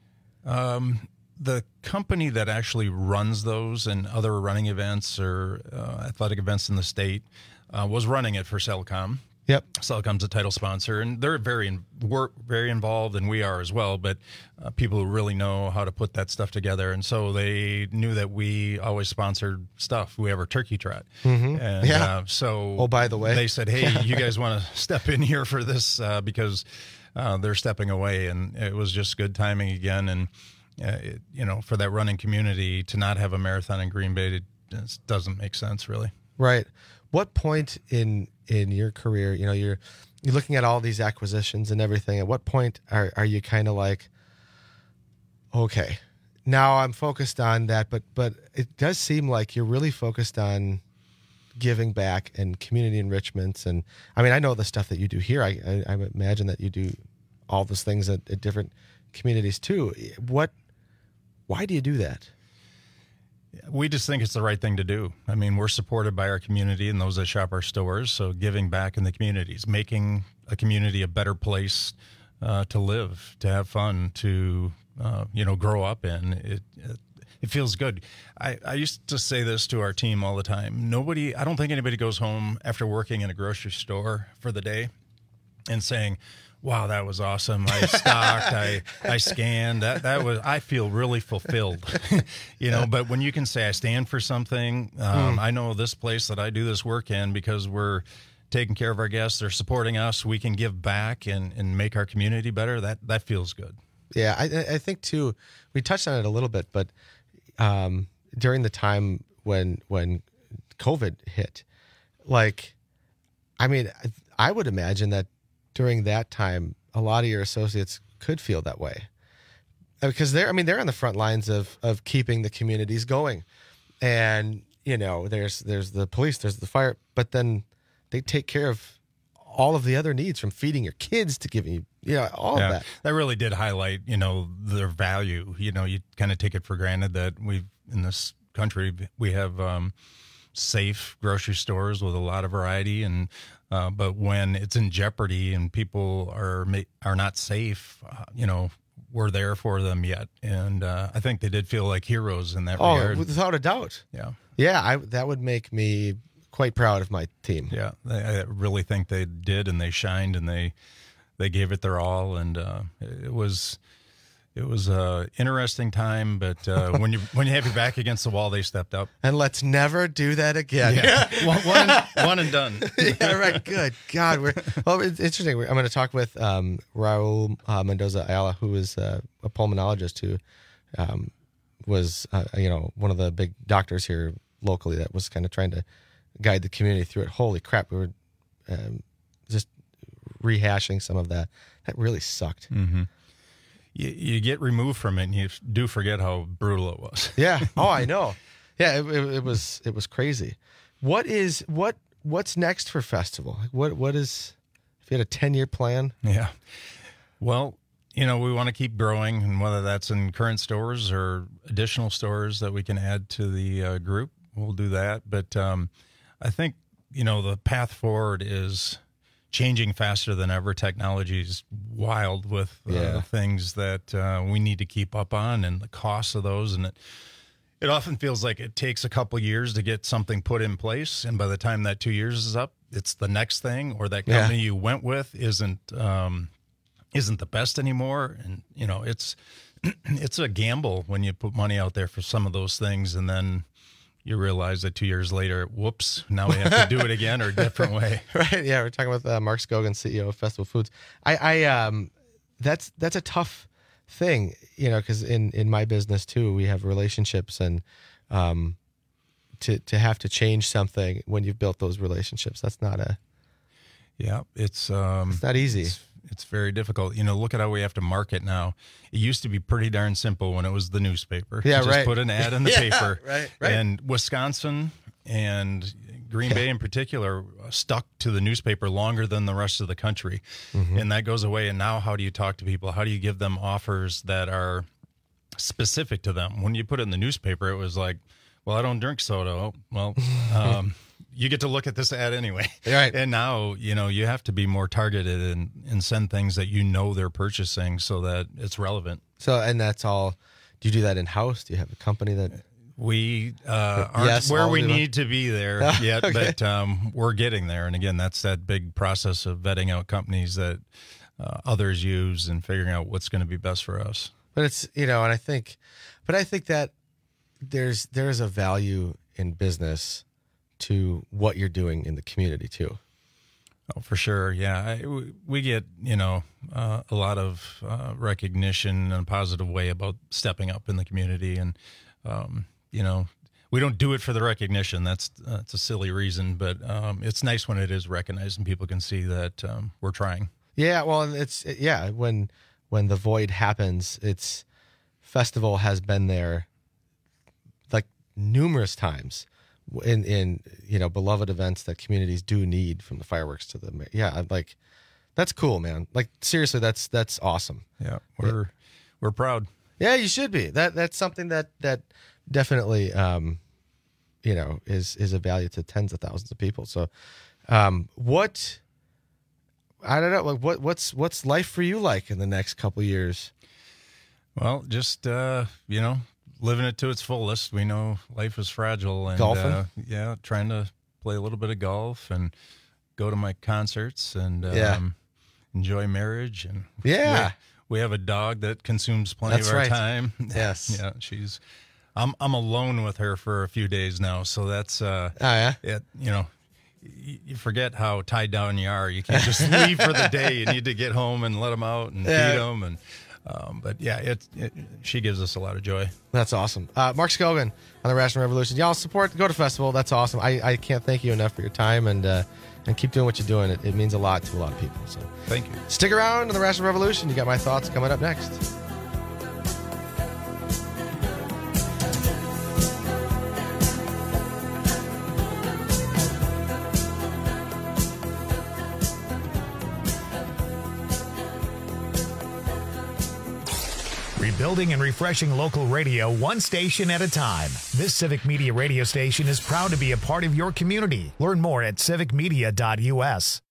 Um, the company that actually runs those and other running events or uh, athletic events in the state uh, was running it for Celcom. Yep. Celcom's a title sponsor, and they're very in, we're very involved, and we are as well. But uh, people who really know how to put that stuff together, and so they knew that we always sponsored stuff. We have our turkey trot, Mhm. and Yeah. uh, so Oh, by the way. they said, "Hey, you guys want to step in here for this uh, because uh, they're stepping away," and it was just good timing again. And uh, it, you know, for that running community to not have a marathon in Green Bay, it just doesn't make sense, really. Right. What point in in your career, you know, you're you're looking at all these acquisitions and everything. At what point are are you kind of like, okay, now I'm focused on that, but but it does seem like you're really focused on giving back and community enrichments. And I mean, I know the stuff that you do here. I I, I imagine that you do all those things at, at different communities too. What? Why do you do that? We just think it's the right thing to do. I mean, we're supported by our community and those that shop our stores. So giving back in the communities, making a community a better place uh, to live, to have fun, to, uh, you know, grow up in. It, it, it feels good. I, I used to say this to our team all the time. Nobody, I don't think anybody goes home after working in a grocery store for the day and saying, wow, that was awesome. I stocked, I, I scanned. That that was, I feel really fulfilled, you know. But when you can say I stand for something, um, Mm. I know this place that I do this work in because we're taking care of our guests, they're supporting us, we can give back and, and make our community better. That that feels good. Yeah, I, I think too. We touched on it a little bit, but um, during the time when when COVID hit, like, I mean, I would imagine that during that time, a lot of your associates could feel that way because they're, I mean, they're on the front lines of of keeping the communities going, and you know, there's there's the police, there's the fire, but then they take care of all of the other needs, from feeding your kids to giving you, you know, all Yeah, of that. that really did highlight, you know, their value. You know, you kind of take it for granted that we've, in this country, we have um, safe grocery stores with a lot of variety, and uh, but when it's in jeopardy and people are ma- are not safe, uh, you know, were there for them yet. And uh, I think they did feel like heroes in that Oh, regard. without a doubt. Yeah. Yeah, I, that would make me quite proud of my team. Yeah, I really think they did, and they shined, and they they gave it their all, and uh, it was it was a interesting time. But uh, when you when you have your back against the wall, they stepped up. And let's never do that again. Yeah, one, one, and, one and done. Yeah, right. Good God, we're well. It's interesting. I'm going to talk with um, Raul uh, Mendoza Ayala, who is uh, a pulmonologist who um, was uh, you know one of the big doctors here locally that was kind of trying to guide the community through it. Holy crap, we were um, just rehashing some of that. That really sucked. Mm-hmm. You, you get removed from it, and you do forget how brutal it was. Yeah. Oh, I know. Yeah, it, it, it was it was crazy. What is what what's next for festival? What what is if you had a ten year plan? Yeah. Well, you know, we want to keep growing, and whether that's in current stores or additional stores that we can add to the uh, group, we'll do that. But um, I think, you know, the path forward is changing faster than ever. Technology is wild with uh, Yeah. things that uh, we need to keep up on, and the costs of those. And it, it often feels like it takes a couple years to get something put in place. And by the time that two years is up, it's the next thing, or that Yeah. company you went with isn't um, isn't the best anymore. And, you know, it's it's a gamble when you put money out there for some of those things, and then you realize that two years later, whoops, now we have to do it again or a different way. Right. Yeah, we're talking with uh, Mark Scogan, C E O of Festival Foods. I, I um, that's that's a tough thing, you know, because in, in my business too, we have relationships, and um, to to have to change something when you've built those relationships, that's not a Yeah, it's um, it's not easy. It's, it's very difficult. You know, look at how we have to market now. It used to be pretty darn simple when it was the newspaper. Yeah, Just right. put an ad in the Yeah, paper. right, right. And Wisconsin and Green Bay in particular stuck to the newspaper longer than the rest of the country. Mhm. And that goes away. And now how do you talk to people? How do you give them offers that are specific to them? When you put it in the newspaper, it was like, well, I don't drink soda. Oh, well, um, you get to look at this ad anyway. Right. And now, you know, you have to be more targeted and, and send things that you know they're purchasing so that it's relevant. So, and that's all. Do you do that in house? Do you have a company that We uh, aren't Yes, where all we do that. need to be there yet, Okay. but um, we're getting there. And again, that's that big process of vetting out companies that uh, others use and figuring out what's going to be best for us. But it's, you know, and I think, but I think that there's there's a value in business to what you're doing in the community too. Oh, for sure. Yeah. I, we- we get, you know, uh, a lot of uh, recognition in a positive way about stepping up in the community. And, um, you know, we don't do it for the recognition. That's, that's a silly reason, but um, it's nice when it is recognized and people can see that um, we're trying. Yeah, well, and it's yeah when when the void happens, it's festival has been there like numerous times in in you know beloved events that communities do need, from the fireworks to the yeah I'm like that's cool, man. Like seriously, that's that's awesome. Yeah, we're we're proud. Yeah, you should be. That that's something that that definitely um, you know is is a value to tens of thousands of people. So, um, what I don't know, like what what's what's life for you like in the next couple of years? Well, just, uh, you know, living it to its fullest. We know life is fragile. And, Golfing? Uh, yeah, trying to play a little bit of golf and go to my concerts and um, Yeah. enjoy marriage. And Yeah. We, we have a dog that consumes plenty That's of our right. time. Yes. Yeah, she's... I'm I'm alone with her for a few days now, so that's... Uh, oh, yeah? It, you know... You forget how tied down you are. You can't just leave for the day. You need to get home and let them out and Yeah. feed them. And um, but yeah, it, it she gives us a lot of joy. That's awesome. Uh, Mark Scogan on the Rational Revolution. Y'all support, go to festival. That's awesome. I, I can't thank you enough for your time, and uh, and keep doing what you're doing. It, it means a lot to a lot of people. So thank you. Stick around on the Rational Revolution. You got my thoughts coming up next. Rebuilding and refreshing local radio one station at a time. This Civic Media radio station is proud to be a part of your community. Learn more at civic media dot U S.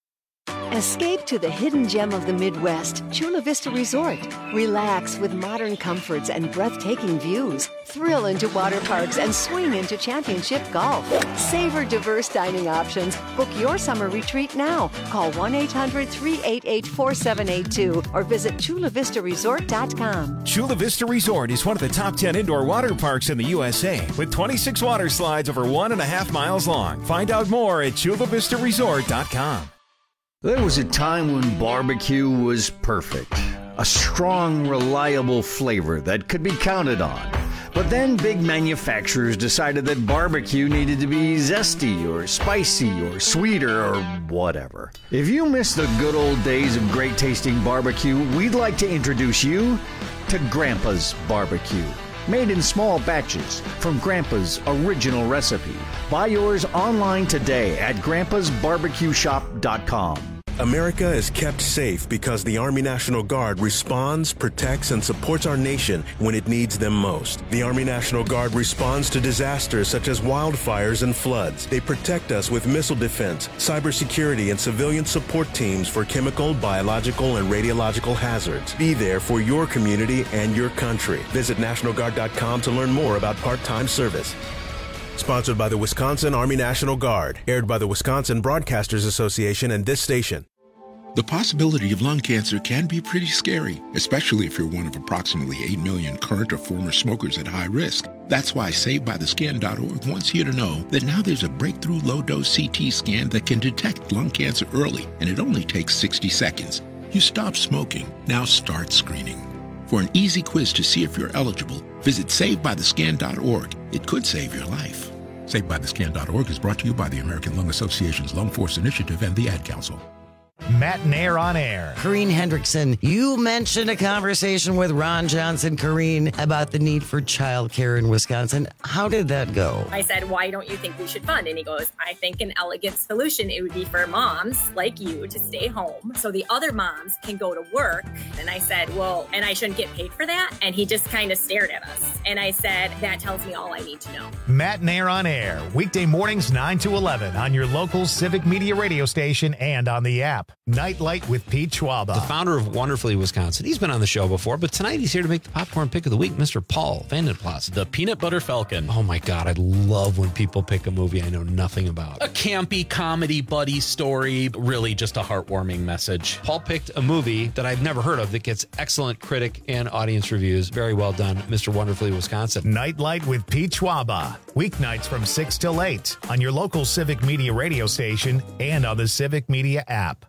Escape to the hidden gem of the Midwest, Chula Vista Resort. Relax with modern comforts and breathtaking views. Thrill into water parks and swing into championship golf. Savor diverse dining options. Book your summer retreat now. Call one eight hundred, three eight eight, four seven eight two or visit chula vista resort dot com. Chula Vista Resort is one of the top ten indoor water parks in the U S A with twenty-six water slides over one and a half miles long. Find out more at chula vista resort dot com. There was a time when barbecue was perfect. A strong, reliable flavor that could be counted on. But then big manufacturers decided that barbecue needed to be zesty or spicy or sweeter or whatever. If you miss the good old days of great tasting barbecue, we'd like to introduce you to Grandpa's Barbecue. Made in small batches from Grandpa's original recipe. Buy yours online today at grandpas barbecue shop dot com. America is kept safe because the Army National Guard responds, protects, and supports our nation when it needs them most. The Army National Guard responds to disasters such as wildfires and floods. They protect us with missile defense, cybersecurity, and civilian support teams for chemical, biological, and radiological hazards. Be there for your community and your country. Visit national guard dot com to learn more about part-time service. Sponsored by the Wisconsin Army National Guard. Aired by the Wisconsin Broadcasters Association and this station. The possibility of lung cancer can be pretty scary, especially if you're one of approximately eight million current or former smokers at high risk. That's why Save By The Scan dot org wants you to know that now there's a breakthrough low-dose C T scan that can detect lung cancer early, and it only takes sixty seconds. You stop smoking, now start screening. For an easy quiz to see if you're eligible, visit Save By The Scan dot org. It could save your life. Save By The Scan dot org is brought to you by the American Lung Association's Lung Force Initiative and the Ad Council. Matt Nair on air. Corrine Hendrickson, you mentioned a conversation with Ron Johnson, Corrine, about the need for childcare in Wisconsin. How did that go? I said, why don't you think we should fund? And he goes, I think an elegant solution, it would be for moms like you to stay home so the other moms can go to work. And I said, well, and I shouldn't get paid for that? And he just kind of stared at us. And I said, that tells me all I need to know. Matt Nair on air, weekday mornings nine to eleven on your local Civic Media radio station and on the app. Nightlight with Pete Schwaba. The founder of Wonderfully Wisconsin. He's been on the show before, but tonight he's here to make the popcorn pick of the week, Mister Paul Vandenplas. The Peanut Butter Falcon. Oh my God, I love when people pick a movie I know nothing about. A campy comedy buddy story, really just a heartwarming message. Paul picked a movie that I've never heard of that gets excellent critic and audience reviews. Very well done, Mister Wonderfully Wisconsin. Nightlight with Pete Schwaba. Weeknights from six till eight on your local Civic Media radio station and on the Civic Media app.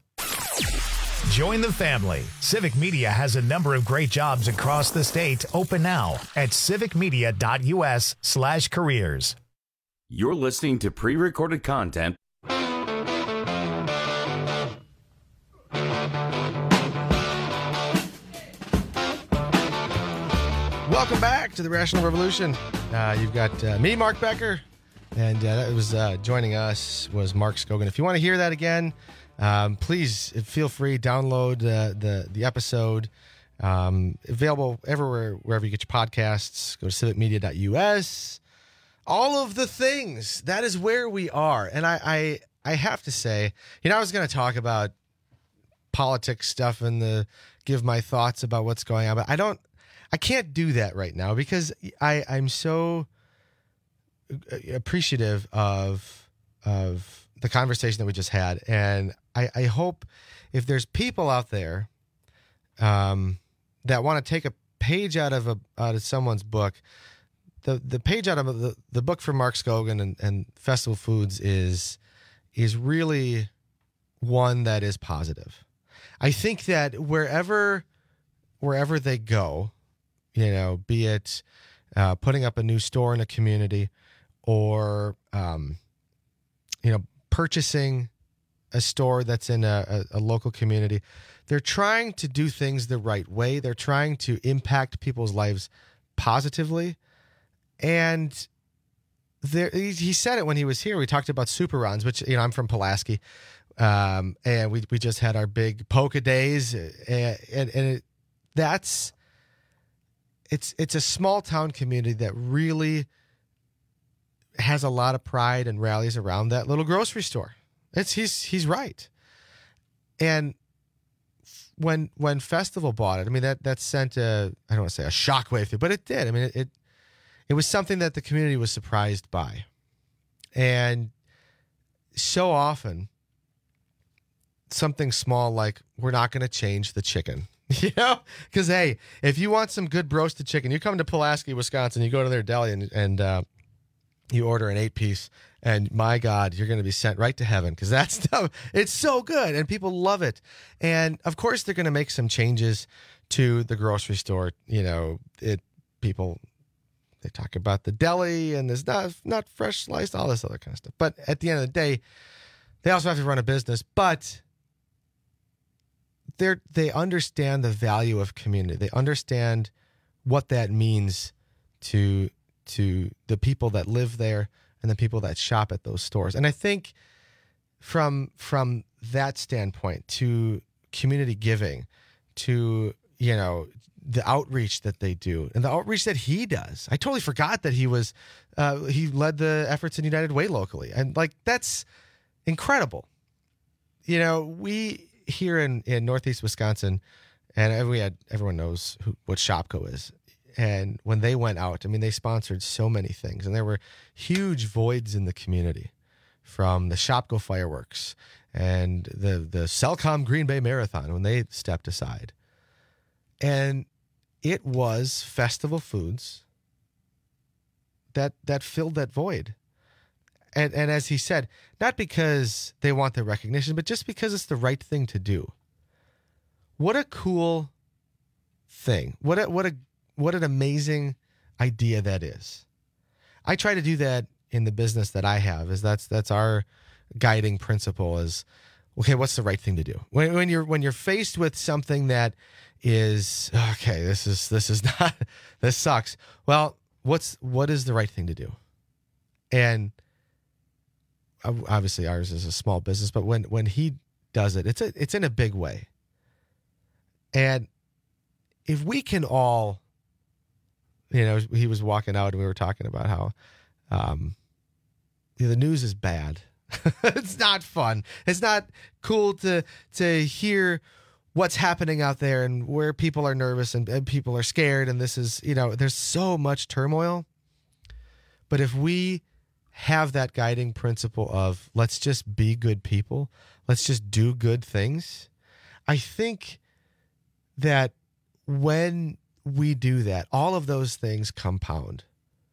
Join the family. Civic Media has a number of great jobs across the state open now at civic media dot u s slash careers. You're listening to pre-recorded content. Welcome back to the Rational Revolution. Uh, you've got uh, me, Mark Becker, and uh, that was uh, joining us was Mark Scogan. If you want to hear that again, Um, please feel free, download uh, the the episode. Um, available everywhere, wherever you get your podcasts. Go to civic media dot u s. All of the things. That is where we are. And I, I, I have to say, you know, I was going to talk about politics stuff and the give my thoughts about what's going on, but I don't, I can't do that right now because I, I'm so appreciative of of the conversation that we just had, and I, I hope if there's people out there um, that want to take a page out of a out of someone's book, the the page out of the, the book from Mark Scogan and, and Festival Foods is is really one that is positive. I think that wherever wherever they go, you know, be it uh, putting up a new store in a community or um, you know, purchasing a store that's in a, a, a local community, they're trying to do things the right way. They're trying to impact people's lives positively. And there, he, he said it when he was here. We talked about super runs, which, you know, I'm from Pulaski. Um, and we, we just had our big polka days, and, and, and it, that's, it's, it's a small town community that really has a lot of pride and rallies around that little grocery store. It's, he's, he's right. And when when Festival bought it, I mean, that, that sent a, I don't want to say a shockwave through, but it did. I mean, it, it it was something that the community was surprised by. And so often, something small like, we're not going to change the chicken. You know? Because, hey, if you want some good roasted chicken, you come to Pulaski, Wisconsin, you go to their deli and, and uh, you order an eight-piece, and my God, you're going to be sent right to heaven because that stuff, it's so good, and people love it. And, of course, they're going to make some changes to the grocery store. You know, it people, they talk about the deli, and there's not, not fresh sliced, all this other kind of stuff. But at the end of the day, they also have to run a business, but they they understand the value of community. They understand what that means to to the people that live there and the people that shop at those stores. And I think from from that standpoint, to community giving, to, you know, the outreach that they do and the outreach that he does. I totally forgot that he was uh, he led the efforts in United Way locally, and like that's incredible. You know, we here in, in Northeast Wisconsin, and we had everyone knows who, what Shopko is. And when they went out, I mean, they sponsored so many things, and there were huge voids in the community, from the Shopko fireworks and the the Cellcom Green Bay Marathon when they stepped aside. And it was Festival Foods that that filled that void. And and as he said, not because they want the recognition, but just because it's the right thing to do. What a cool thing. What a what a what an amazing idea that is. I try to do that in the business that I have, is that's that's our guiding principle is, okay, what's the right thing to do? When when you're when you're faced with something that is, okay, this is this is not this sucks. Well, what's what is the right thing to do? And obviously ours is a small business, but when, when he does it, it's a, it's in a big way. And if we can all, you know, he was walking out and we were talking about how um, you know, the news is bad. It's not fun. It's not cool to to hear what's happening out there and where people are nervous and, and people are scared. And this is, you know, there's so much turmoil. But if we have that guiding principle of let's just be good people, let's just do good things, I think that when we do that, all of those things compound.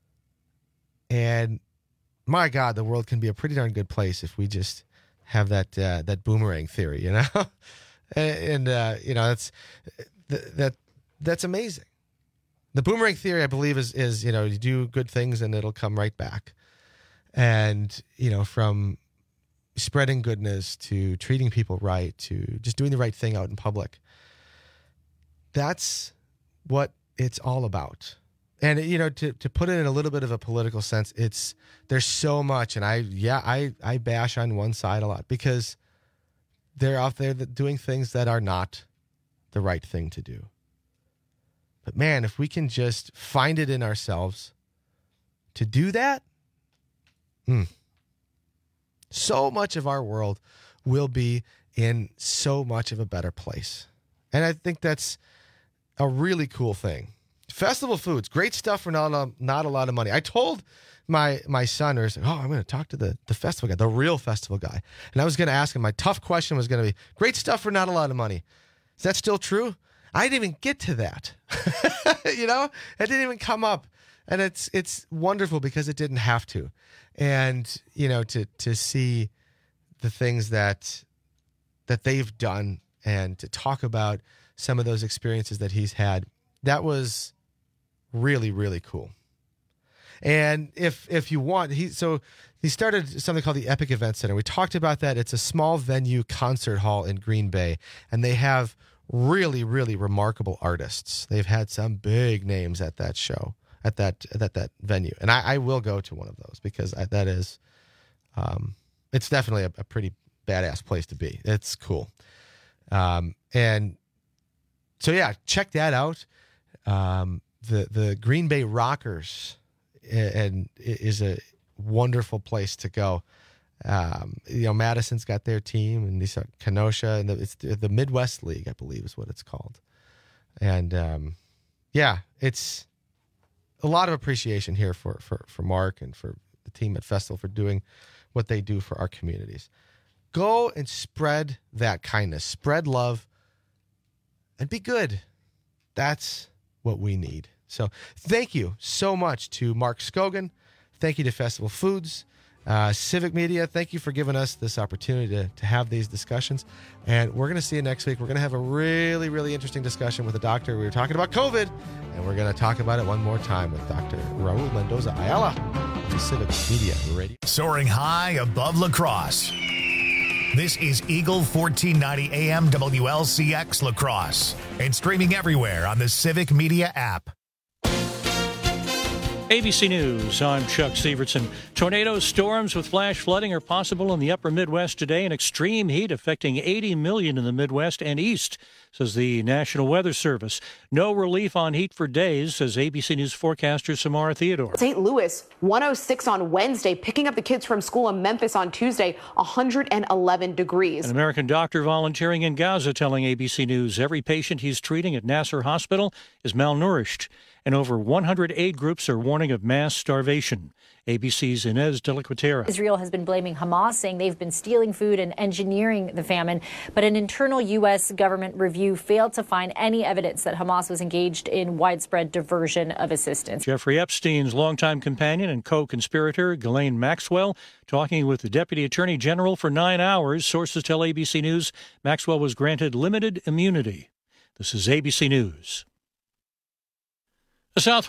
And my God, the world can be a pretty darn good place if we just have that uh, that boomerang theory, you know? and uh, you know, that's that that's amazing. The boomerang theory, I believe, is is you know, you do good things and it'll come right back. And, you know, from spreading goodness to treating people right to just doing the right thing out in public. That's what it's all about. And, you know, to, to put it in a little bit of a political sense, it's there's so much. And I, yeah, I, I bash on one side a lot because they're out there that doing things that are not the right thing to do. But man, if we can just find it in ourselves to do that, Hmm. so much of our world will be in so much of a better place. And I think that's a really cool thing. Festival Foods, great stuff for not a, not a lot of money. I told my my son, or oh, I'm going to talk to the, the festival guy, the real festival guy. And I was going to ask him, my tough question was going to be, great stuff for not a lot of money. Is that still true? I didn't even get to that. You know, it didn't even come up. And it's it's wonderful because it didn't have to. And, you know, to to see the things that that they've done and to talk about some of those experiences that he's had, that was really, really cool. And if if you want, he so he started something called the Epic Event Center. We talked about that. It's a small venue concert hall in Green Bay, and they have really, really remarkable artists. They've had some big names at that show. At that at that venue, and I, I will go to one of those because I, that is, um, it's definitely a, a pretty badass place to be. It's cool, um, and so yeah, check that out. Um, the the Green Bay Rockers, and is a wonderful place to go. Um, you know, Madison's got their team, and these are Kenosha, and the, it's the, the Midwest League, I believe, is what it's called. And um, yeah, it's a lot of appreciation here for, for, for Mark and for the team at Festival for doing what they do for our communities. Go and spread that kindness, spread love, and be good. That's what we need. So thank you so much to Mark Scogan. Thank you to Festival Foods. Uh, Civic Media, thank you for giving us this opportunity to, to have these discussions. And we're going to see you next week. We're going to have a really, really interesting discussion with a doctor. We were talking about COVID, and we're going to talk about it one more time with Doctor Raul Mendoza Ayala on Civic Media Radio. Soaring high above La Crosse. This is Eagle fourteen ninety A M W L C X La Crosse and streaming everywhere on the Civic Media app. A B C News, I'm Chuck Severson. Tornadoes, storms with flash flooding are possible in the upper Midwest today, and extreme heat affecting eighty million in the Midwest and East, says the National Weather Service. No relief on heat for days, says A B C News forecaster Samara Theodore. Saint Louis, one oh six on Wednesday, picking up the kids from school in Memphis on Tuesday, one hundred eleven degrees. An American doctor volunteering in Gaza telling A B C News every patient he's treating at Nasser Hospital is malnourished, and over one hundred aid groups are warning of mass starvation. A B C's Inez de la Cuetera. Israel has been blaming Hamas, saying they've been stealing food and engineering the famine. But an internal U S government review failed to find any evidence that Hamas was engaged in widespread diversion of assistance. Jeffrey Epstein's longtime companion and co-conspirator, Ghislaine Maxwell, talking with the Deputy Attorney General for nine hours. Sources tell A B C News Maxwell was granted limited immunity. This is A B C News. The South